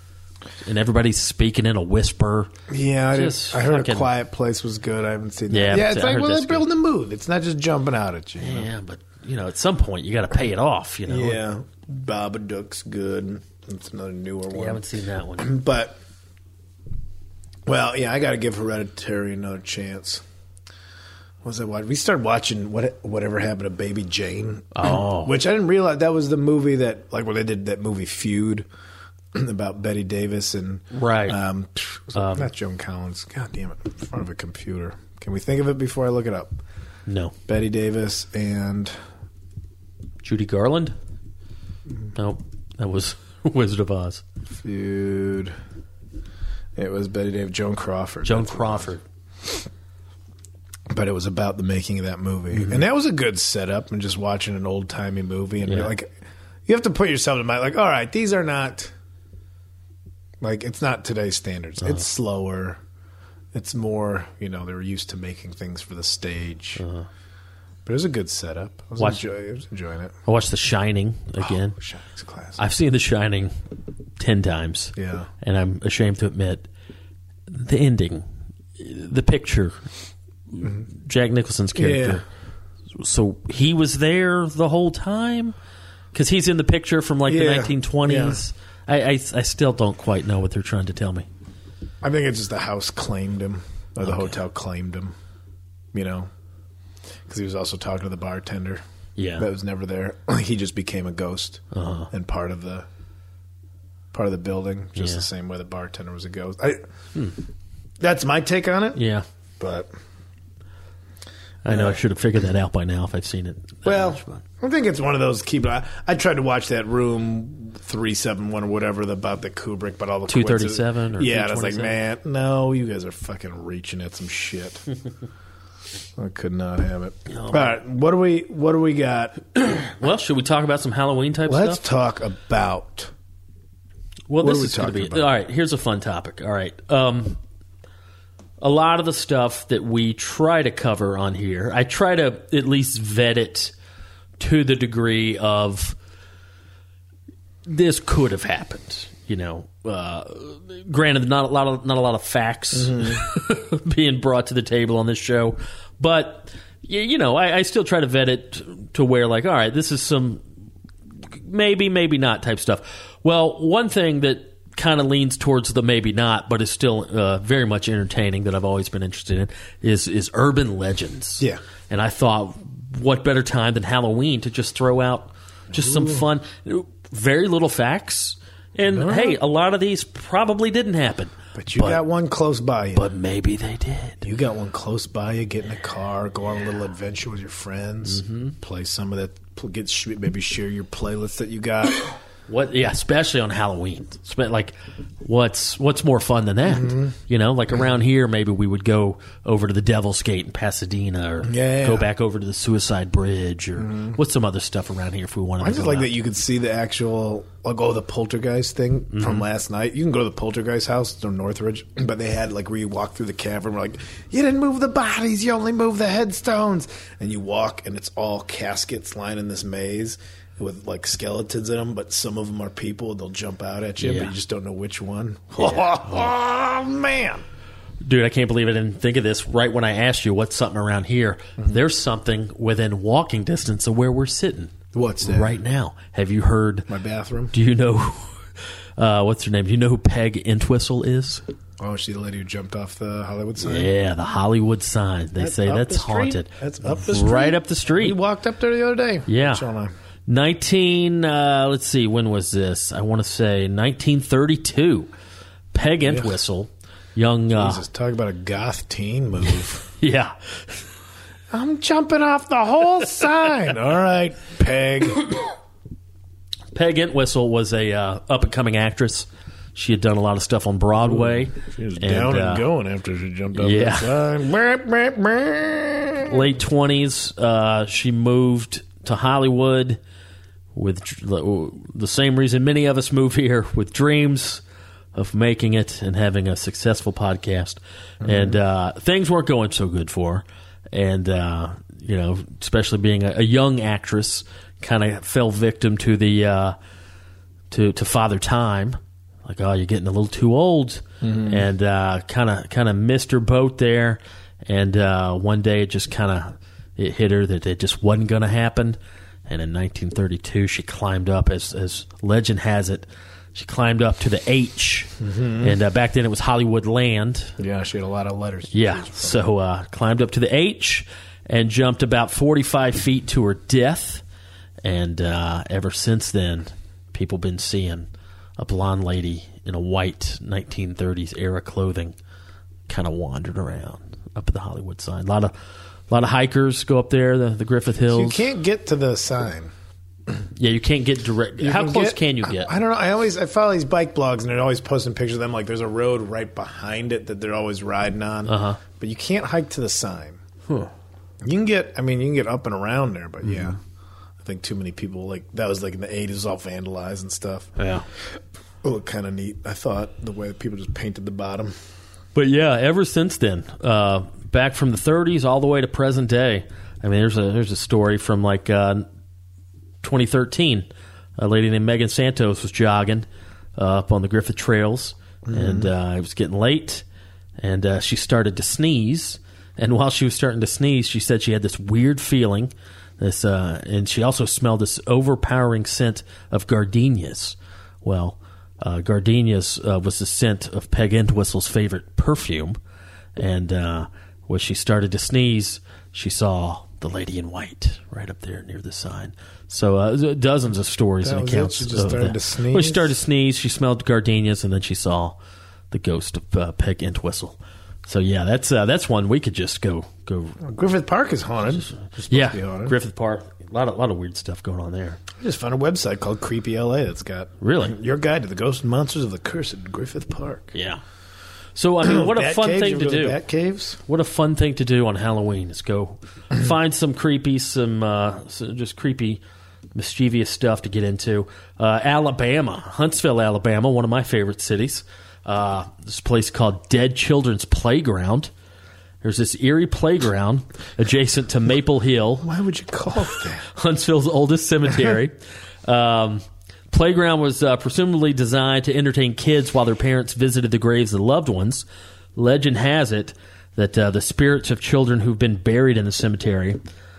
and everybody's speaking in a whisper. Yeah, I heard A Quiet Place was good. I haven't seen that. Yeah, it's like, well, they're building the mood. It's not just jumping out at you. Yeah, but, at some point, you got to pay it off, Yeah, Babadook's good. It's another newer one. I haven't seen that one. But, well, yeah, I got to give Hereditary another chance. What was that? We started watching Whatever Happened to Baby Jane. Oh. Which I didn't realize that was the movie that, like, where they did that movie Feud about Betty Davis and... Right. Not Joan Collins. God damn it. In front of a computer. Can we think of it before I look it up? No. Betty Davis and... Judy Garland? Nope. That was Wizard of Oz. Feud. It was Betty Davis. Joan Crawford. Joan Crawford. But it was about the making of that movie. Mm-hmm. And that was a good setup, and just watching an old-timey movie. And you're like, you have to put yourself in mind, like, all right, these are not, like, it's not today's standards. It's slower. It's more, they were used to making things for the stage. But it was a good setup. I was enjoying it. I watched The Shining again. Oh, Shining's a classic. I've seen The Shining 10 times. Yeah. And I'm ashamed to admit, the ending, the picture... Jack Nicholson's character. Yeah. So he was there the whole time? Because he's in the picture from the 1920s. Yeah. I still don't quite know what they're trying to tell me. I think it's just the house claimed him, or the hotel claimed him, because he was also talking to the bartender. Yeah. That was never there. He just became a ghost and part of the building, just the same way the bartender was a ghost. That's my take on it. Yeah. But... I know I should have figured that out by now if I've seen it. Well, I think it's one of those I tried to watch that Room 371 or whatever about the Kubrick, but all the 237 or and I was like, man, no, you guys are fucking reaching at some shit. I could not have it. All right, what do we got? Well, should we talk about some Halloween type stuff? Let's talk about. Well, this is going to be all right. Here's a fun topic. All right. A lot of the stuff that we try to cover on here, I try to at least vet it to the degree of this could have happened. Granted, not a lot of facts being brought to the table on this show, but I still try to vet it to where, like, all right, this is some maybe not type stuff. Well, one thing that kind of leans towards the maybe not, but is still very much entertaining that I've always been interested in is urban legends. Yeah. And I thought, what better time than Halloween to just throw out just some fun, very little facts. And hey, a lot of these probably didn't happen. But you got one close by you. But maybe they did. You got one close by you. Get in a car, go on a little adventure with your friends, play some of that, maybe share your playlist that you got. Especially on Halloween. Like, what's more fun than that? Like around here, maybe we would go over to the Devil's Gate in Pasadena, or go back over to the Suicide Bridge, or what's some other stuff around here if we wanted to go. I just like that you could see the actual, the Poltergeist thing from last night. You can go to the Poltergeist house in Northridge, but they had, where you walk through the cavern, we're like, you didn't move the bodies, you only moved the headstones. And you walk, and it's all caskets lining this maze with skeletons in them, but some of them are people. They'll jump out at you, but you just don't know which one. Oh, man. Dude, I can't believe I didn't think of this right when I asked you what's something around here. There's something within walking distance of where we're sitting. What's that? Right now. Have you heard? My bathroom. Do you know, what's her name? Do you know who Peg Entwistle is? Oh, she's the lady who jumped off the Hollywood sign? Yeah, the Hollywood sign. They say that's haunted. That's up the street. Right up the street. We walked up there the other day. Yeah. Let's see, when was this? I want to say 1932. Peg Entwistle, young... Jesus, talk about a goth teen move. Yeah. I'm jumping off the whole sign. All right, Peg. Peg Entwistle was a up-and-coming actress. She had done a lot of stuff on Broadway. She was down and going after she jumped off the sign. Late 20s, she moved to Hollywood with the same reason many of us move here, with dreams of making it and having a successful podcast. And things weren't going so good for her. And, especially being a young actress, kind of fell victim to the to Father Time. like, oh, you're getting a little too old, and kind of missed her boat there. And one day it just it hit her that it just wasn't going to happen. And in 1932, she climbed up, as legend has it, she climbed up to the H. And back then it was Hollywood Land. Yeah, she had a lot of letters. Yeah, so climbed up to the H and jumped about 45 feet to her death. And ever since then, people been seeing a blonde lady in a white 1930s era clothing kind of wandered around up at the Hollywood sign. A lot of hikers go up there, the Griffith Hills. So you can't get to the sign. Yeah, you can't get direct. How close can you get? I don't know. I follow these bike blogs, and they're always posting pictures of them. Like, there's a road right behind it that they're always riding on. But you can't hike to the sign. Huh. You can get up and around there, but yeah. I think too many people, that was in the 80s, it was all vandalized and stuff. Yeah. It looked kind of neat, I thought, the way that people just painted the bottom. But yeah, ever since then, back from the 30s all the way to present day. I mean, there's a story from 2013. A lady named Megan Santos was jogging up on the Griffith Trails, and it was getting late, and she started to sneeze. And while she was starting to sneeze, she said she had this weird feeling. And she also smelled this overpowering scent of gardenias. Well, gardenias was the scent of Peg Entwistle's favorite perfume. And when she started to sneeze, she saw the lady in white right up there near the sign. So dozens of stories and accounts. She just started to sneeze? Well, she started to sneeze. She smelled gardenias, and then she saw the ghost of Peg Entwistle. So yeah, that's one we could just go. Griffith Park is haunted. Yeah, Griffith Park. A lot of weird stuff going on there. I just found a website called Creepy LA that's got your guide to the ghosts and monsters of the cursed Griffith Park. Yeah. So I mean, what a fun thing to do! Bat caves. What a fun thing to do on Halloween is go find some creepy, just creepy, mischievous stuff to get into. Alabama, Huntsville, Alabama, one of my favorite cities. This place called Dead Children's Playground. There's this eerie playground adjacent to Maple Hill. Why would you call it that? Huntsville's oldest cemetery. Playground was presumably designed to entertain kids while their parents visited the graves of loved ones. Legend has it that the spirits of children who've been buried in the cemetery,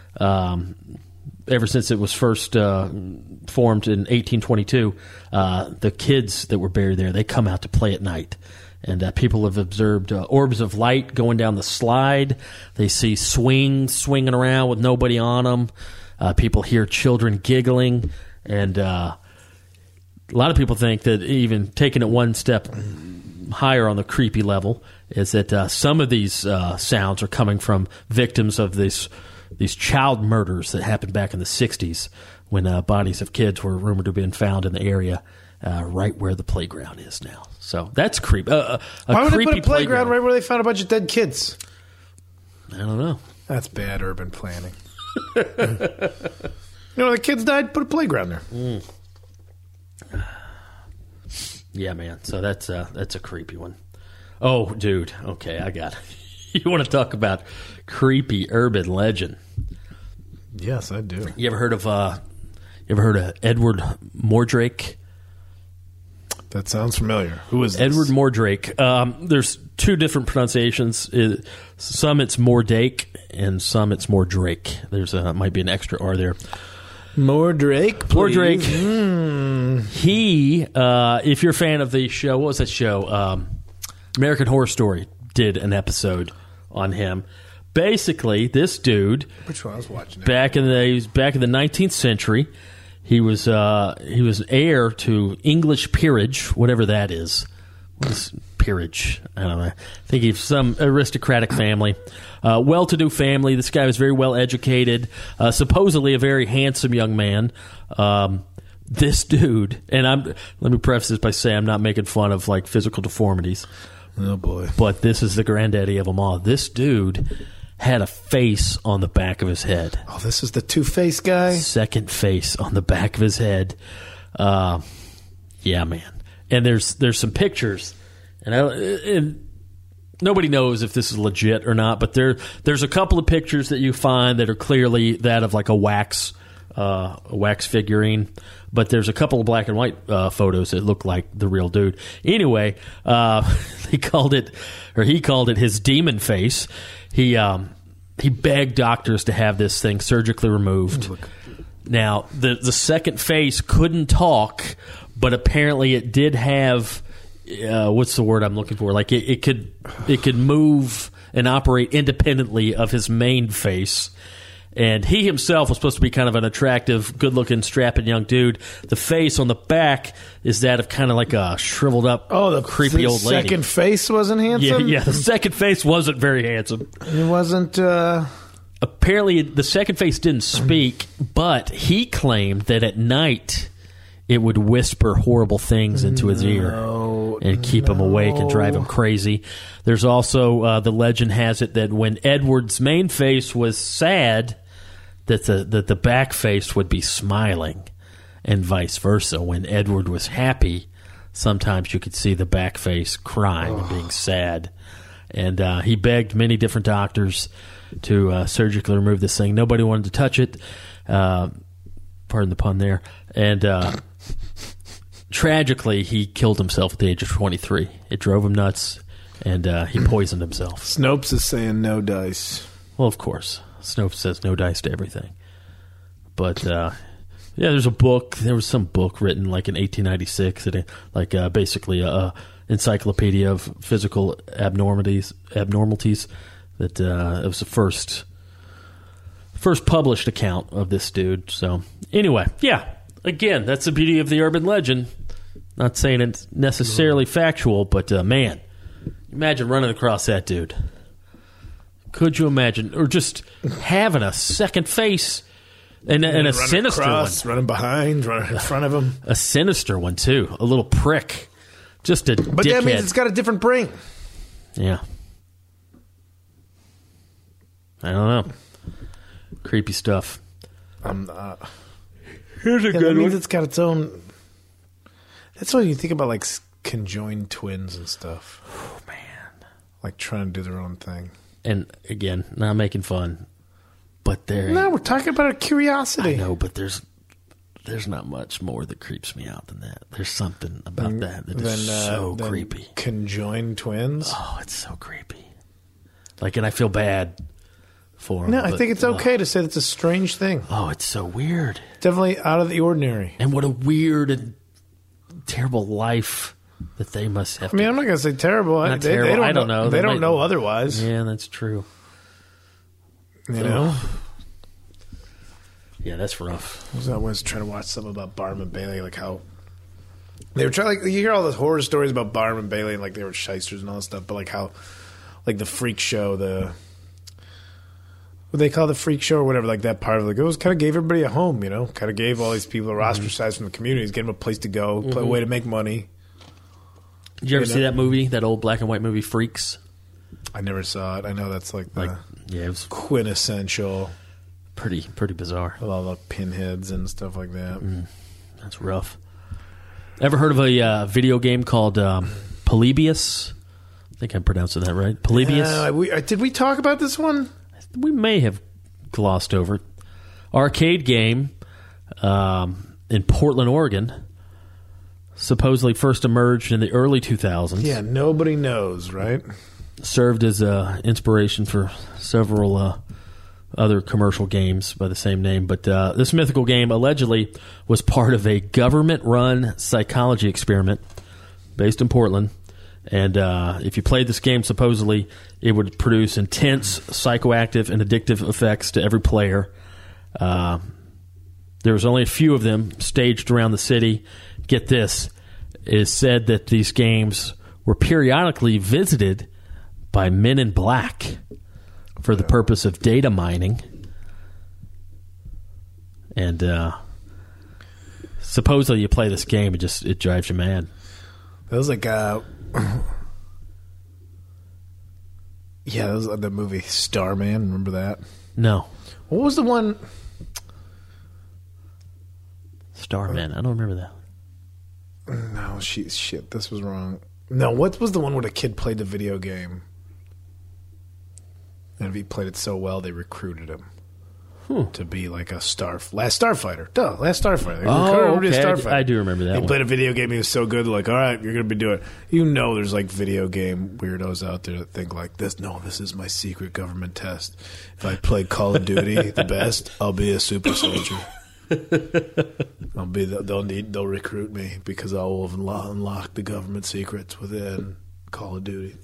ever since it was first formed in 1822, the kids that were buried there, they come out to play at night. And people have observed orbs of light going down the slide. They see swinging around with nobody on them. People hear children giggling. And a lot of people think that even taking it one step higher on the creepy level is that some of these sounds are coming from victims of these child murders that happened back in the 60s when bodies of kids were rumored to have been found in the area right where the playground is now. So that's creepy. Why would they put a playground right where they found a bunch of dead kids? I don't know. That's bad urban planning. The kids died, put a playground there. Yeah, man. So that's a creepy one. Oh, dude. Okay, I got it. You want to talk about creepy urban legend? Yes, I do. You ever heard of Edward Mordrake? That sounds familiar. Who is this? Edward Mordrake. There's two different pronunciations. Some it's Mordake, and some it's Mordrake. There's might be an extra R there. Mordrake, please. Mordrake. He, if you're a fan of the show, what was that show? American Horror Story did an episode on him. Basically, this dude. Which one I was watching? Back in the 19th century. He was heir to English peerage, whatever that is. What is peerage? I don't know. I think he's some aristocratic family, well-to-do family. This guy was very well educated, supposedly a very handsome young man. This dude, and let me preface this by saying I'm not making fun of physical deformities. Oh boy! But this is the granddaddy of them all. This dude had a face on the back of his head. Oh, this is the two-face guy? Second face on the back of his head. Yeah, man. And there's some pictures, and nobody knows if this is legit or not, but there's a couple of pictures that you find that are clearly that of a wax a wax figurine, but there's a couple of black and white photos that look like the real dude. Anyway, he called it his demon face. He begged doctors to have this thing surgically removed. Now, the second face couldn't talk, but apparently it did have what's the word I'm looking for? Like it could move and operate independently of his main face. And he himself was supposed to be kind of an attractive, good-looking, strapping young dude. The face on the back is that of kind of like a shriveled up, creepy old lady. The second face wasn't handsome? Yeah, the second face wasn't very handsome. It wasn't... Apparently, the second face didn't speak, but he claimed that at night it would whisper horrible things into his ear and keep him awake and drive him crazy. There's also, the legend has it that when Edward's main face was sad, that the back face would be smiling, and vice versa. When Edward was happy, sometimes you could see the back face crying and being sad. And he begged many different doctors to surgically remove this thing. Nobody wanted to touch it. Pardon the pun there. And tragically, he killed himself at the age of 23. It drove him nuts, and he poisoned himself. Snopes is saying no dice. Well, of course. Snopes says no dice to everything. But, there's a book. There was some book written like in 1896, that, basically a encyclopedia of physical abnormalities. That it was the first published account of this dude. So anyway, again, that's the beauty of the urban legend. Not saying it's necessarily factual, but man, imagine running across that dude. Could you imagine? Or just having a second face and a sinister across, one. Running behind, running in front of him. A sinister one, too. A little prick. Just a But dickhead. that means it's got a different brain. Yeah. I don't know. Creepy stuff. Here's a good that means one. it's got its own... That's why you think about, like, conjoined twins and stuff. Oh, man. Like, trying to do their own thing. And, again, not making fun, but there... No, we're talking about a curiosity. I know, but there's not much more that creeps me out than that. There's something about that is so creepy. Conjoined twins? Oh, it's so creepy. Like, and I feel bad for them. No, I think it's okay to say that's a strange thing. Oh, it's so weird. Definitely out of the ordinary. And what a weird and terrible life that they must have. I mean, I'm not going to say terrible. Not terrible. I don't know. They don't know otherwise. Yeah, that's true. You know? Yeah, that's rough. I was trying to watch something about Barnum and Bailey, like how they were trying. Like, you hear all those horror stories about Barnum and Bailey, and like they were shysters and all that stuff. But like how, like the freak show, what they call the freak show or whatever, like that part of it was kind of gave everybody a home, you know, kind of gave all these people who were ostracized from the communities, gave them a place to go, a way to make money. Did you ever see that movie, that old black and white movie, Freaks? I never saw it. I know that's like the it was quintessential. Pretty bizarre. With all the pinheads and stuff like that. That's rough. Ever heard of a video game called Polybius? I think I'm pronouncing that right. Polybius? Did we talk about this one? We may have glossed over it. Arcade game in Portland, Oregon. Supposedly first emerged in the early 2000s. Yeah, nobody knows, right? Served as inspiration for several other commercial games by the same name. But this mythical game allegedly was part of a government-run psychology experiment based in Portland. And if you played this game, supposedly, it would produce intense psychoactive and addictive effects to every player. There was only a few of them staged around the city. Get this. It is said that these games were periodically visited by men in black for the purpose of data mining. And supposedly you play this game, it drives you mad. That was like that was the movie Starman. Remember that? No. What was the one? Starman. I don't remember that. No, shit. This was wrong. No, what was the one where the kid played the video game? And if he played it so well, they recruited him. to be like a Last Starfighter. Last Starfighter. Oh, okay. I do remember that one. He played a video game. He was so good. Like, all right, you're going to be doing it. You know there's like video game weirdos out there that think like this. No, this is my secret government test. If I play Call of Duty the best, I'll be a super soldier. They'll recruit me because I will unlock the government secrets within Call of Duty.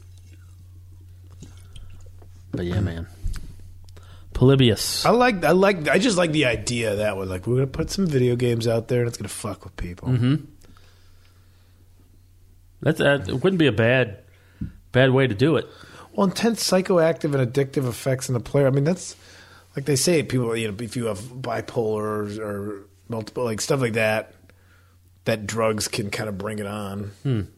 But yeah, man. Polybius. I just like the idea that we're gonna put some video games out there and it's gonna fuck with people. Mm-hmm. That wouldn't be a bad way to do it. Well, intense psychoactive and addictive effects in the player. I mean, that's like they say. People, if you have bipolar or multiple, like stuff like that, that drugs can kind of bring it on.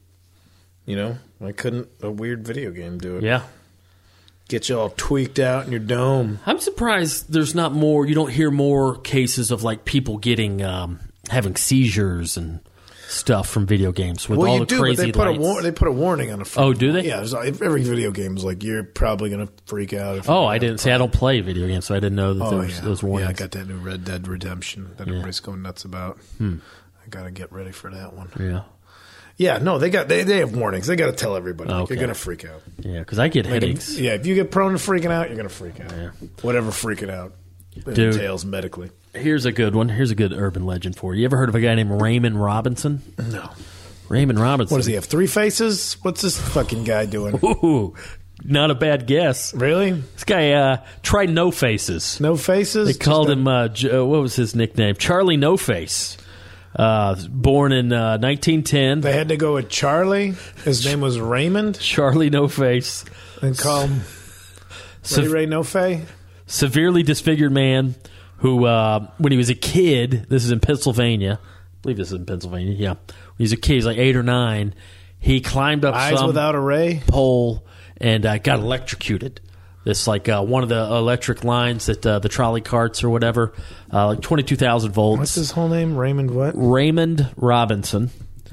Why couldn't a weird video game do it? Yeah. Get you all tweaked out in your dome. I'm surprised there's not more. You don't hear more cases of like people getting having seizures and stuff from video games with all the crazy lights. They put a warning on the front. Oh, do they? Yeah. Every video game is like you're probably gonna freak out. I didn't say I don't play video games, so I didn't know that there was those warnings. Yeah, I got that new Red Dead Redemption that everybody's going nuts about. I gotta get ready for that one. Yeah. Yeah, no, they have warnings. They got to tell everybody. Like, you're going to freak out. Yeah, because I get headaches. If you get prone to freaking out, you're going to freak out. Yeah. Whatever freaking out entails medically. Here's a good one. Here's a good urban legend for you. You ever heard of a guy named Raymond Robinson? No. Raymond Robinson. What does he have, 3 faces? What's this fucking guy doing? Ooh, not a bad guess. Really? This guy tried No Faces. No Faces? They called him, what was his nickname? Charlie No Face. Born in 1910. They had to go with Charlie. His name was Raymond. Charlie No Face. And call him Ray No Face. Severely disfigured man who, when he was a kid, this is in Pennsylvania. I believe this is in Pennsylvania, yeah. When he was a kid, he's like 8 or 9. He climbed up Eyes without a ray pole and got electrocuted. This like one of the electric lines that the trolley carts or whatever, like 22,000 volts. What's his whole name? Raymond what? Raymond Robinson.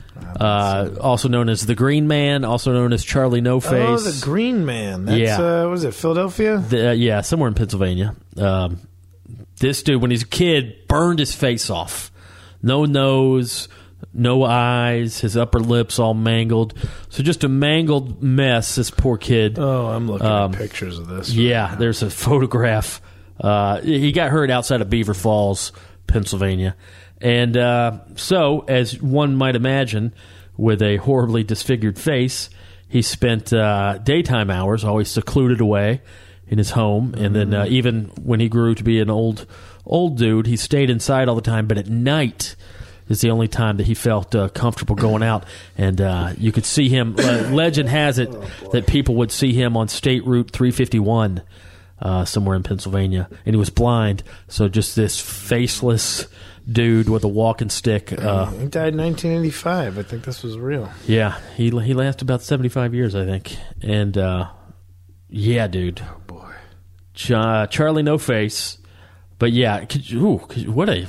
Also known as the Green Man, also known as Charlie No Face. Oh, the Green Man. That's, what was it, Philadelphia? Yeah, somewhere in Pennsylvania. This dude, when he's a kid, burned his face off. No nose, no eyes, his upper lips all mangled. So just a mangled mess, this poor kid. Oh, I'm looking at pictures of this. Yeah, there's a photograph. He got hurt outside of Beaver Falls, Pennsylvania. And so, as one might imagine, with a horribly disfigured face, he spent daytime hours always secluded away in his home. And then even when he grew to be an old dude, he stayed inside all the time. But at night is the only time that he felt comfortable going out. And you could see him. Legend has it that people would see him on State Route 351 somewhere in Pennsylvania. And he was blind. So just this faceless dude with a walking stick. He died in 1985. I think this was real. Yeah. He lasted about 75 years, I think. And yeah, dude. Oh, boy. Charlie No Face. But yeah, what a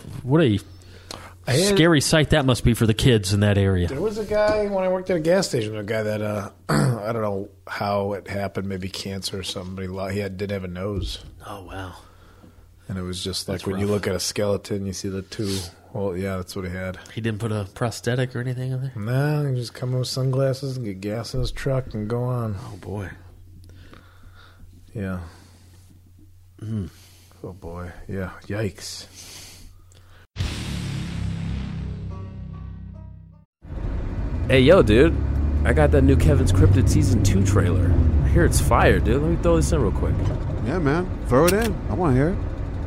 scary sight that must be for the kids in that area. There was a guy, when I worked at a gas station, a guy that, I don't know how it happened, maybe cancer or something, but he didn't have a nose. Oh, wow. And it was just like when you look at a skeleton, you see the two. Well, yeah, that's what he had. He didn't put a prosthetic or anything in there? Nah, he just come with sunglasses and get gas in his truck and go on. Oh, boy. Yeah. Oh, boy. Yeah. Yikes. Hey, yo, dude. I got that new Kevin's Cryptid Season 2 trailer. I hear it's fire, dude. Let me throw this in real quick. Yeah, man. Throw it in. I want to hear it.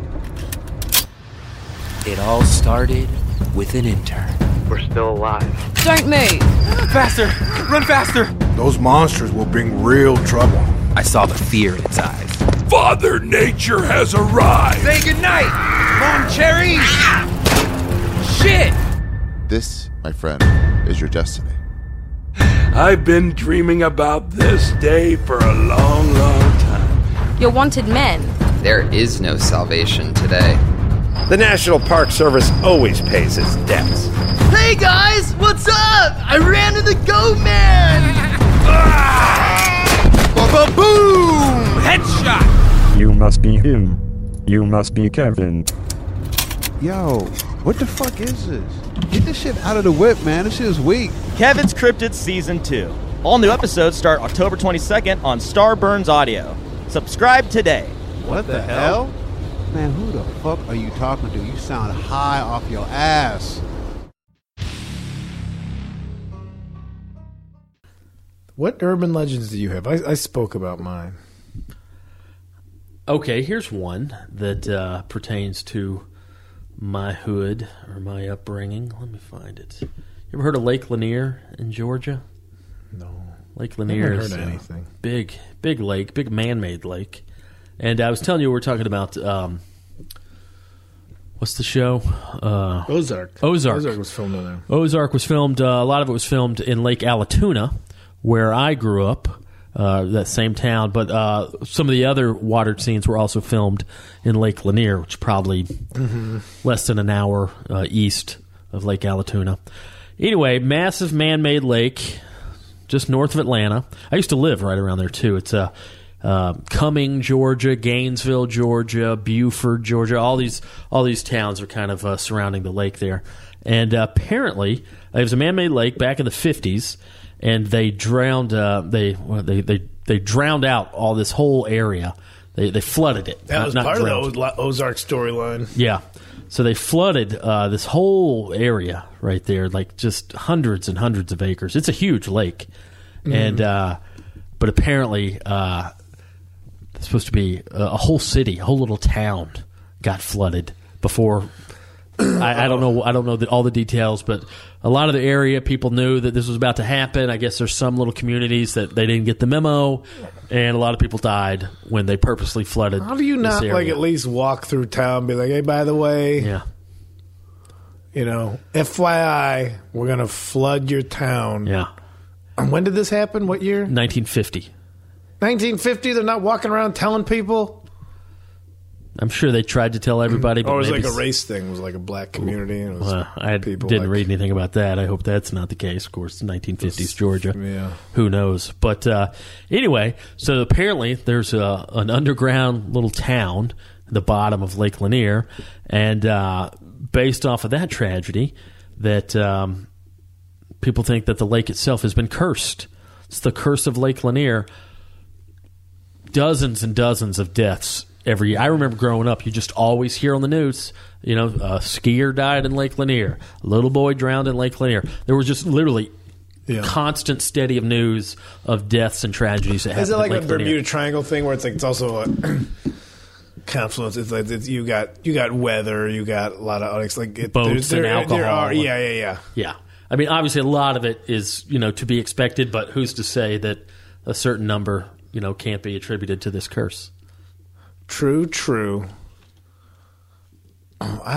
It all started with an intern. We're still alive. Don't move! Faster! Run faster! Those monsters will bring real trouble. I saw the fear in its eyes. Father Nature has arrived! Say goodnight! Come on, Cherry! Shit! This, my friend, is your destiny. I've been dreaming about this day for a long, long time. You're wanted men. There is no salvation today. The National Park Service always pays its debts. Hey guys, what's up? I ran into Goat Man! Ba-ba-boom! Headshot! You must be him. You must be Kevin. Yo, what the fuck is this? Get this shit out of the whip, man. This shit is weak. Kevin's Cryptid Season 2. All new episodes start October 22nd on Starburns Audio. Subscribe today. What the hell? Man, who the fuck are you talking to? You sound high off your ass. What urban legends do you have? I spoke about mine. Okay, here's one that pertains to my hood or my upbringing. Let me find it. You ever heard of Lake Lanier in Georgia? No. Lake Lanier is anything. Big lake, big man-made lake. And I was telling you, we were talking about what's the show? Ozark. Ozark was filmed in there. Ozark was filmed. A lot of it was filmed in Lake Allatoona, where I grew up. That same town, but some of the other watered scenes were also filmed in Lake Lanier, which is probably less than an hour east of Lake Allatoona. Anyway, massive man-made lake just north of Atlanta. I used to live right around there, too. It's Cumming, Georgia, Gainesville, Georgia, Buford, Georgia. All these towns are kind of surrounding the lake there. And apparently, it was a man-made lake back in the 50s, and they drowned. They drowned out all this whole area. They flooded it. That was part of the Ozark storyline. Yeah, so they flooded this whole area right there, like just hundreds and hundreds of acres. It's a huge lake, and but apparently it's supposed to be a whole city, a whole little town got flooded before. I don't know all the details, but a lot of the area people knew that this was about to happen. I guess there's some little communities that they didn't get the memo, and a lot of people died when they purposely flooded. How do you not area. like at least walk through town and be like, hey, by the way, FYI, we're gonna flood your town. Yeah. And when did this happen? What year? 1950. 1950. They're not walking around telling people. I'm sure they tried to tell everybody. But or it was like a race thing. It was like a black community. And it was I didn't read anything about that. I hope that's not the case. Of course, 1950s Georgia. Yeah. Who knows? But anyway, so apparently there's an underground little town at the bottom of Lake Lanier. And based off of that tragedy, that people think that the lake itself has been cursed. It's the curse of Lake Lanier. Dozens and dozens of deaths every year. I remember growing up, you just always hear on the news, a skier died in Lake Lanier. A little boy drowned in Lake Lanier. There was just literally constant steady of news of deaths and tragedies that happened. Is it like in a Lake Bermuda Lanier. Triangle thing where it's like it's also a confluence? It's like you got weather, you got a lot of boats and alcohol. Yeah. I mean, obviously, a lot of it is to be expected, but who's to say that a certain number can't be attributed to this curse? True. I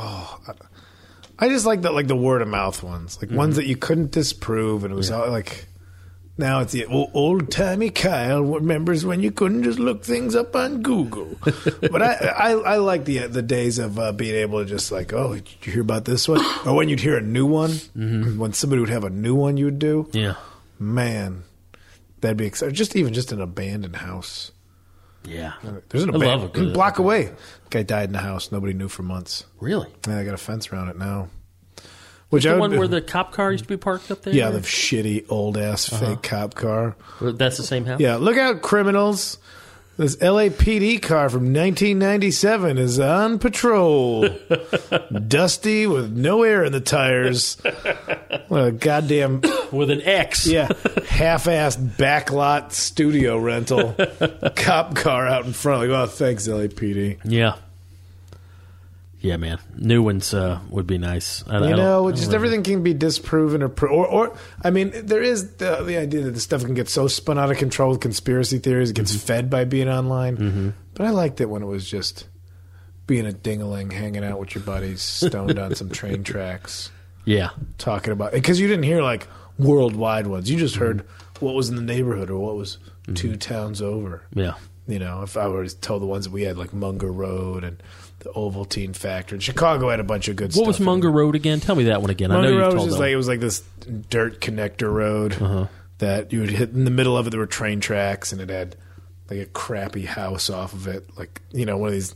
just like the word of mouth ones, like ones that you couldn't disprove, and it was all like. Now it's the old timey Kyle remembers when you couldn't just look things up on Google. But I like the days of being able to just like, oh, did you hear about this one? Or when you'd hear a new one, when somebody would have a new one you would do. Yeah, man, that'd be exciting. Just an abandoned house. Yeah, there's an abandoned block away. Guy died in the house. Nobody knew for months. Really? Yeah, they got a fence around it now. Which the one where the cop car used to be parked up there? Yeah, the shitty old ass fake cop car. That's the same house? Yeah, look out, criminals. This LAPD car from 1997 is on patrol. Dusty with no air in the tires. What a goddamn... with an X. Yeah, half-assed backlot studio rental. Cop car out in front. Like, oh, thanks, LAPD. Yeah. Yeah, man. New ones would be nice. Just everything can be disproven or I mean, there is the idea that the stuff can get so spun out of control with conspiracy theories. It gets fed by being online. But I liked it when it was just being a ding-a-ling, hanging out with your buddies, stoned on some train tracks. Yeah. Talking about it. Because you didn't hear, like, worldwide ones. You just heard what was in the neighborhood or what was 2 towns over. Yeah. If I were to tell the ones that we had, like Munger Road and the Ovaltine Factory. And Chicago had a bunch of good stuff. What was Munger Road again? Tell me that one again. Munger I know Road you was told it was like this dirt connector road that you would hit. In the middle of it, there were train tracks, and it had like a crappy house off of it, like one of these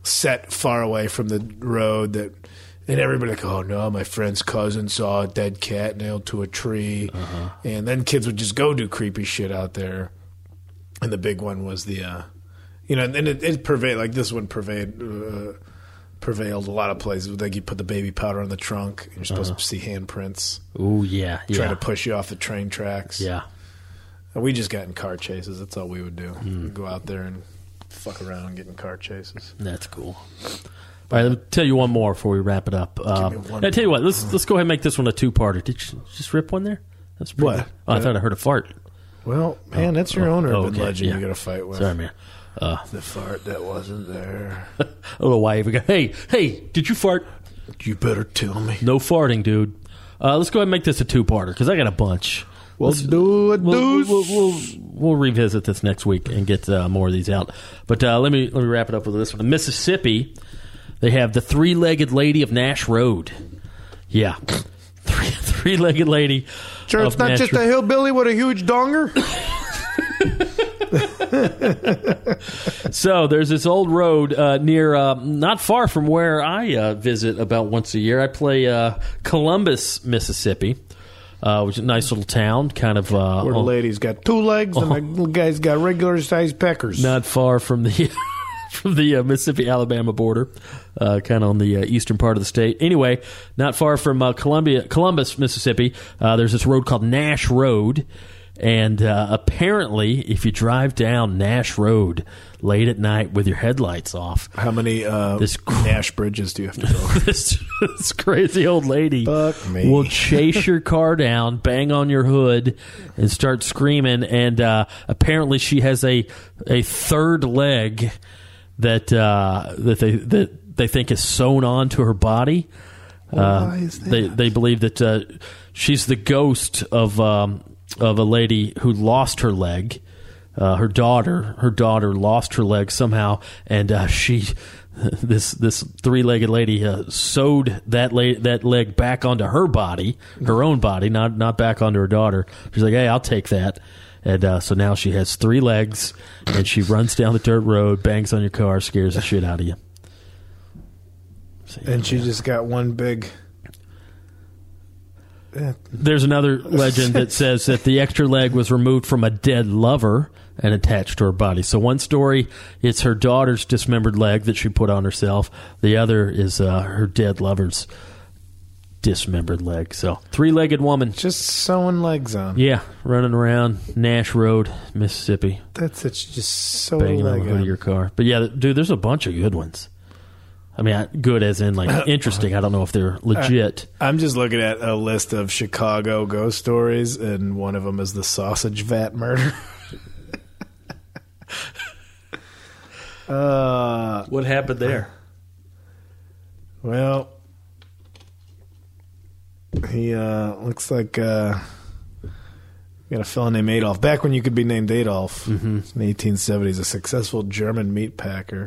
set far away from the road that. And everybody like, oh no, my friend's cousin saw a dead cat nailed to a tree. And then kids would just go do creepy shit out there. And the big one was the, and it pervaded, like this one prevailed a lot of places. Like you put the baby powder in the trunk, and you're supposed to see handprints. Ooh, yeah. Try to push you off the train tracks. Yeah. And we just got in car chases. That's all we would do. We'd go out there and fuck around and get in car chases. That's cool. All right, let me tell you one more before we wrap it up. I tell you what, let's go ahead and make this one a two-parter. Did you just rip one there? That's pretty what? Good. Oh, I thought I heard a fart. Well, man, that's your own urban legend yeah. you got to fight with. Sorry, man. The fart that wasn't there. I don't know why. Hey, did you fart? You better tell me. No farting, dude. Let's go ahead and make this a two-parter because I got a bunch. We'll do it. We'll revisit this next week and get more of these out. But let me wrap it up with this one. In Mississippi, they have the three-legged lady of Nash Road. Yeah. Three-legged lady. Sure, it's not just a hillbilly with a huge donger? So there's this old road near, not far from where I visit about once a year. I play Columbus, Mississippi, which is a nice little town. Kind of where the lady's got two legs and the guy's got regular-sized peckers. Not far from the... from the Mississippi-Alabama border, kind of on the eastern part of the state. Anyway, not far from Columbus, Mississippi, there's this road called Nash Road, and apparently, if you drive down Nash Road late at night with your headlights off... How many Nash bridges do you have to go? this crazy old lady will chase your car down, bang on your hood, and start screaming, and apparently she has a third leg... that they think is sewn on to her body. Why is that? They believe that she's the ghost of a lady who lost her leg. Her daughter lost her leg somehow, and this three-legged lady sewed that leg back onto her body, her own body, not back onto her daughter. She's like, hey, I'll take that. And so now she has three legs, and she runs down the dirt road, bangs on your car, scares the shit out of you. So, and she just got one big... There's another legend that says that the extra leg was removed from a dead lover and attached to her body. So one story, it's her daughter's dismembered leg that she put on herself. The other is her dead lover's dismembered leg. So three-legged woman, just sewing legs on. Yeah, running around Nash Road, Mississippi. That's it. Just so banging on the hood of your car. But yeah, dude, there's a bunch of good ones. I mean, good as in like interesting. I don't know if they're legit. I'm just looking at a list of Chicago ghost stories, and one of them is the sausage vat murder. What happened there? Well, he looks like got a fellow named Adolf. Back when you could be named Adolf, in the 1870s, a successful German meat packer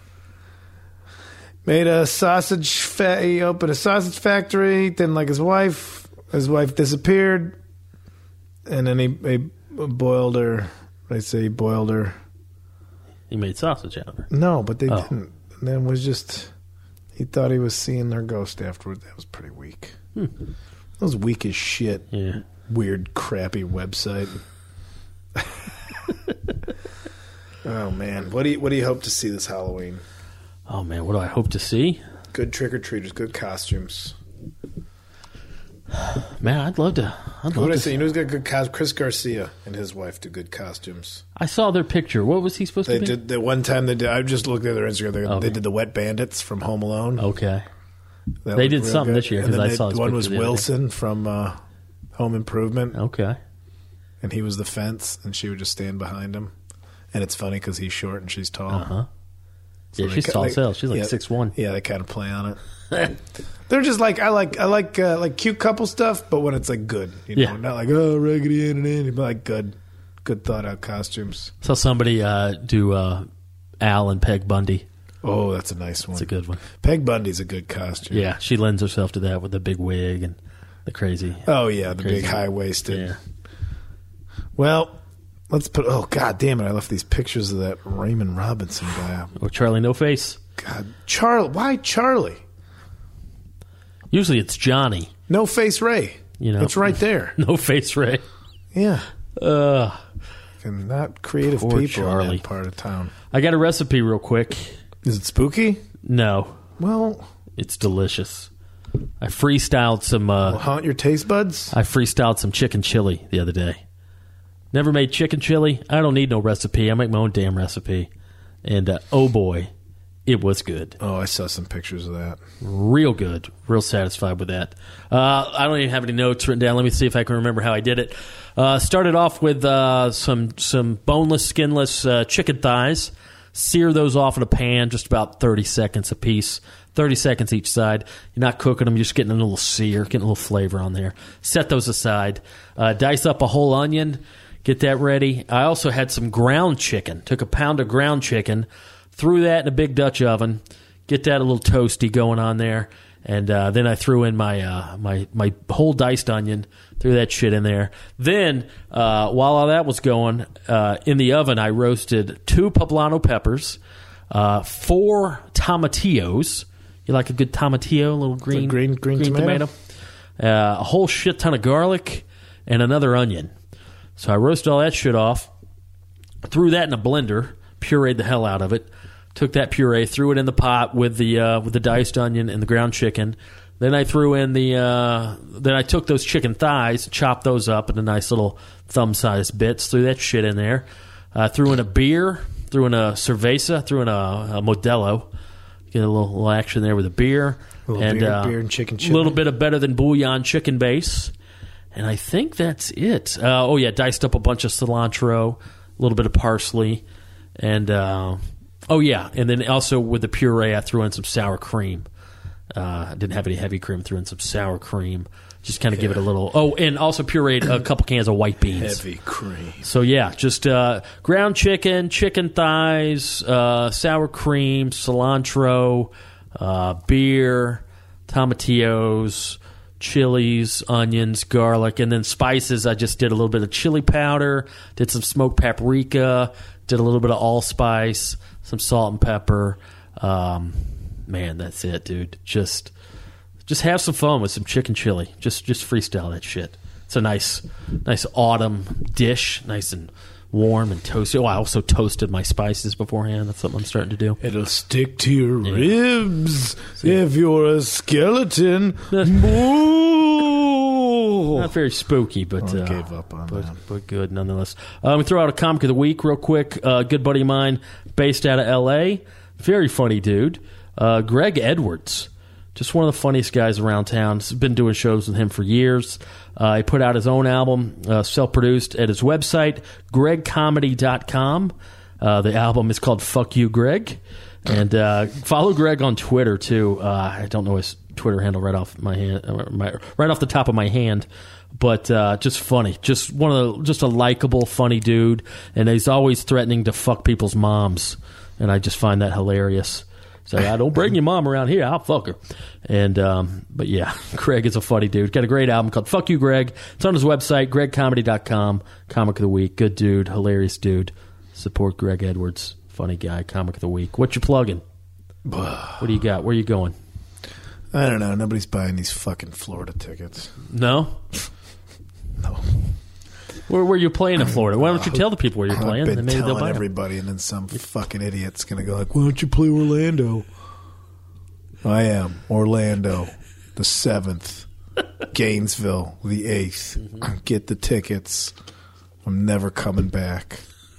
made a sausage. He opened a sausage factory. Didn't like his wife. His wife disappeared, and then he boiled her. They say he boiled her. He made sausage out of her. No, but they didn't. And then was just. He thought he was seeing their ghost afterwards. That was pretty weak. That was weak as shit. Yeah. Weird, crappy website. Oh man, what do you hope to see this Halloween? Oh man, what do I hope to see? Good trick or treaters, good costumes. Man, I'd love to. What did I say? You know who's got good costumes? Chris Garcia and his wife do good costumes. I saw their picture. What was he supposed to be? They did the one time they did. I just looked at their Instagram. They did the Wet Bandits from Home Alone. Okay. They did something good this year because I saw his one was Wilson from Home Improvement. Okay. And he was the fence, and she would just stand behind him. And it's funny because he's short and she's tall. Uh-huh. So yeah, she's tall as hell. She's like 6'1". Yeah, they kind of play on it. They're just like I like cute couple stuff, but when it's like good, you know, not like Raggedy Ann and Andy, but like good thought out costumes. Saw somebody do Al and Peg Bundy. Oh, that's a nice one. That's a good one. Peg Bundy's a good costume. Yeah, she lends herself to that with the big wig and the crazy. Oh yeah, the big high waisted. Yeah. Well, let's put. Oh god damn it! I left these pictures of that Raymond Robinson guy. Or Charlie No Face. God, Charlie. Why Charlie? Usually it's Johnny. No Face Ray. You know, it's right there. No Face Ray. Yeah. Not creative Poor people Charlie. in that part of town. I got a recipe real quick. Is it spooky? No. Well, it's delicious. I freestyled some. Haunt your taste buds? I freestyled some chicken chili the other day. Never made chicken chili. I don't need no recipe. I make my own damn recipe. And oh boy, it was good. Oh, I saw some pictures of that. Real good. Real satisfied with that. I don't even have any notes written down. Let me see if I can remember how I did it. Started off with some boneless, skinless chicken thighs. Sear those off in a pan, just about 30 seconds a piece. 30 seconds each side. You're not cooking them. You're just getting a little sear, getting a little flavor on there. Set those aside. Dice up a whole onion. Get that ready. I also had some ground chicken. Took a pound of ground chicken, threw that in a big Dutch oven. Get that a little toasty going on there. And then I threw in my my whole diced onion. Threw that shit in there. Then, while all that was going, in the oven, I roasted 2 poblano peppers, 4 tomatillos. You like a good tomatillo, a little green tomato? A whole shit ton of garlic, and another onion. So I roasted all that shit off, threw that in a blender, pureed the hell out of it, took that puree, threw it in the pot with the diced onion and the ground chicken. Then I threw in then I took those chicken thighs, chopped those up into nice little thumb-sized bits, threw that shit in there. Threw in a beer, threw in a cerveza, threw in a Modelo. Get a little action there with a beer. Beer and chicken chili. A little bit of better than bouillon chicken base. And I think that's it. Diced up a bunch of cilantro, a little bit of parsley, and and then also with the puree, I threw in some sour cream. I didn't have any heavy cream, threw in some sour cream. Just kind of give it a little... Oh, and also pureed a couple cans of white beans. Heavy cream. So, yeah, just ground chicken, chicken thighs, sour cream, cilantro, beer, tomatillos, chilies, onions, garlic, and then spices. I just did a little bit of chili powder, did some smoked paprika, did a little bit of allspice, some salt and pepper. Man, that's it, dude. Just have some fun with some chicken chili. Just freestyle that shit. It's a nice autumn dish, nice and warm and toasty. Oh, I also toasted my spices beforehand. That's something I'm starting to do. It'll stick to your ribs if you're a skeleton. Not very spooky, but I gave up on that. But good nonetheless. We throw out a comic of the week real quick. Good buddy of mine, based out of L.A. Very funny dude. Greg Edwards. Just one of the funniest guys around town. Been doing shows with him for years. He put out his own album, self-produced, at his website, gregcomedy.com. The album is called Fuck You, Greg. And follow Greg on Twitter, too. I don't know his Twitter handle right off my hand, right off the top of my hand. But just funny. Just a likable, funny dude. And he's always threatening to fuck people's moms. And I just find that hilarious. So I don't bring your mom around here. I'll fuck her. And but yeah, Greg is a funny dude. Got a great album called Fuck You, Greg. It's on his website, gregcomedy.com. Comic of the week. Good dude. Hilarious dude. Support Greg Edwards. Funny guy. Comic of the week. What you plugging? What do you got? Where you going? I don't know. Nobody's buying these fucking Florida tickets. No? No. Where you playing in Florida? Why don't you tell the people where you're playing? I've been telling everybody, and then some fucking idiot's going to go like, why don't you play Orlando? I am. Orlando, the 7th. Gainesville, the 8th. Mm-hmm. Get the tickets. I'm never coming back.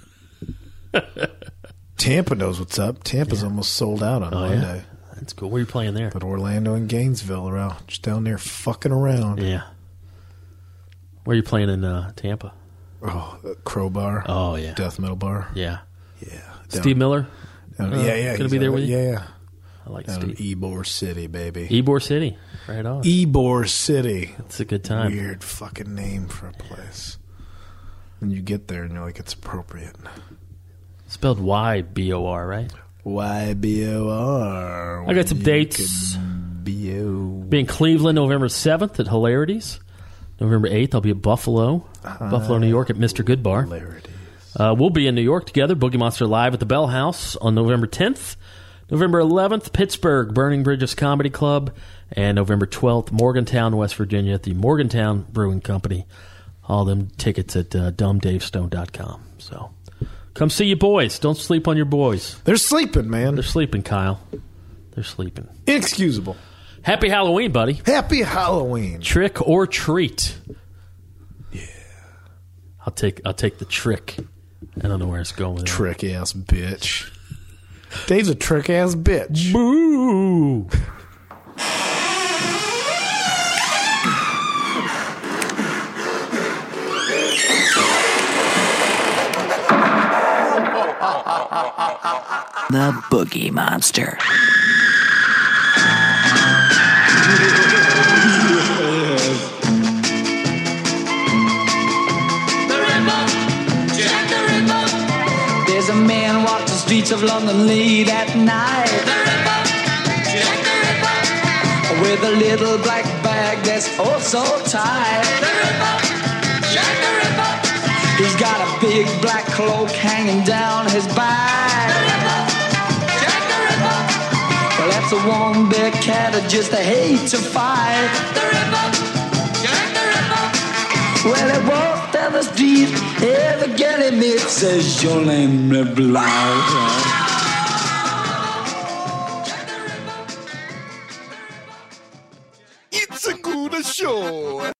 Tampa knows what's up. Tampa's almost sold out on Monday. Yeah? That's cool. Where are you playing there? But Orlando and Gainesville are just down there fucking around. Yeah. Where are you playing in Tampa? Oh, Crowbar. Oh, yeah. Death Metal Bar. Yeah. Yeah. Steve Miller? Yeah. Going to be there with you? Yeah. I like Steve. Steve. Ybor City, baby. Ybor City. Right on. Ybor City. It's a good time. Weird fucking name for a place. And you get there and you're like, it's appropriate. Spelled Y-B-O-R, right? Y-B-O-R. I got some dates. Be in Cleveland November 7th at Hilarities. November 8th, I'll be at Buffalo, New York at Mr. Good Bar. We'll be in New York together, Boogie Monster Live at the Bell House on November 10th. November 11th, Pittsburgh, Burning Bridges Comedy Club. And November 12th, Morgantown, West Virginia at the Morgantown Brewing Company. All them tickets at dumbdavestone.com. So come see your boys. Don't sleep on your boys. They're sleeping, man. They're sleeping, Kyle. They're sleeping. Inexcusable. Happy Halloween, buddy. Happy Halloween. Trick or treat. Yeah. I'll take the trick. I don't know where it's going with that. Trick ass bitch. Dave's a trick ass bitch. Boo. The Boogie Monster. There's a man walks the streets of London late at night. Jack the Ripper. With a little black bag that's oh so tight. Jack the Ripper. He's got a big black cloak hanging down his back. Jack the Ripper. Well, that's a one big cat that just hate to fight. The Ripper. Jack the Ripper. Well, he walks down the street, every girl he meets says your name is Blau.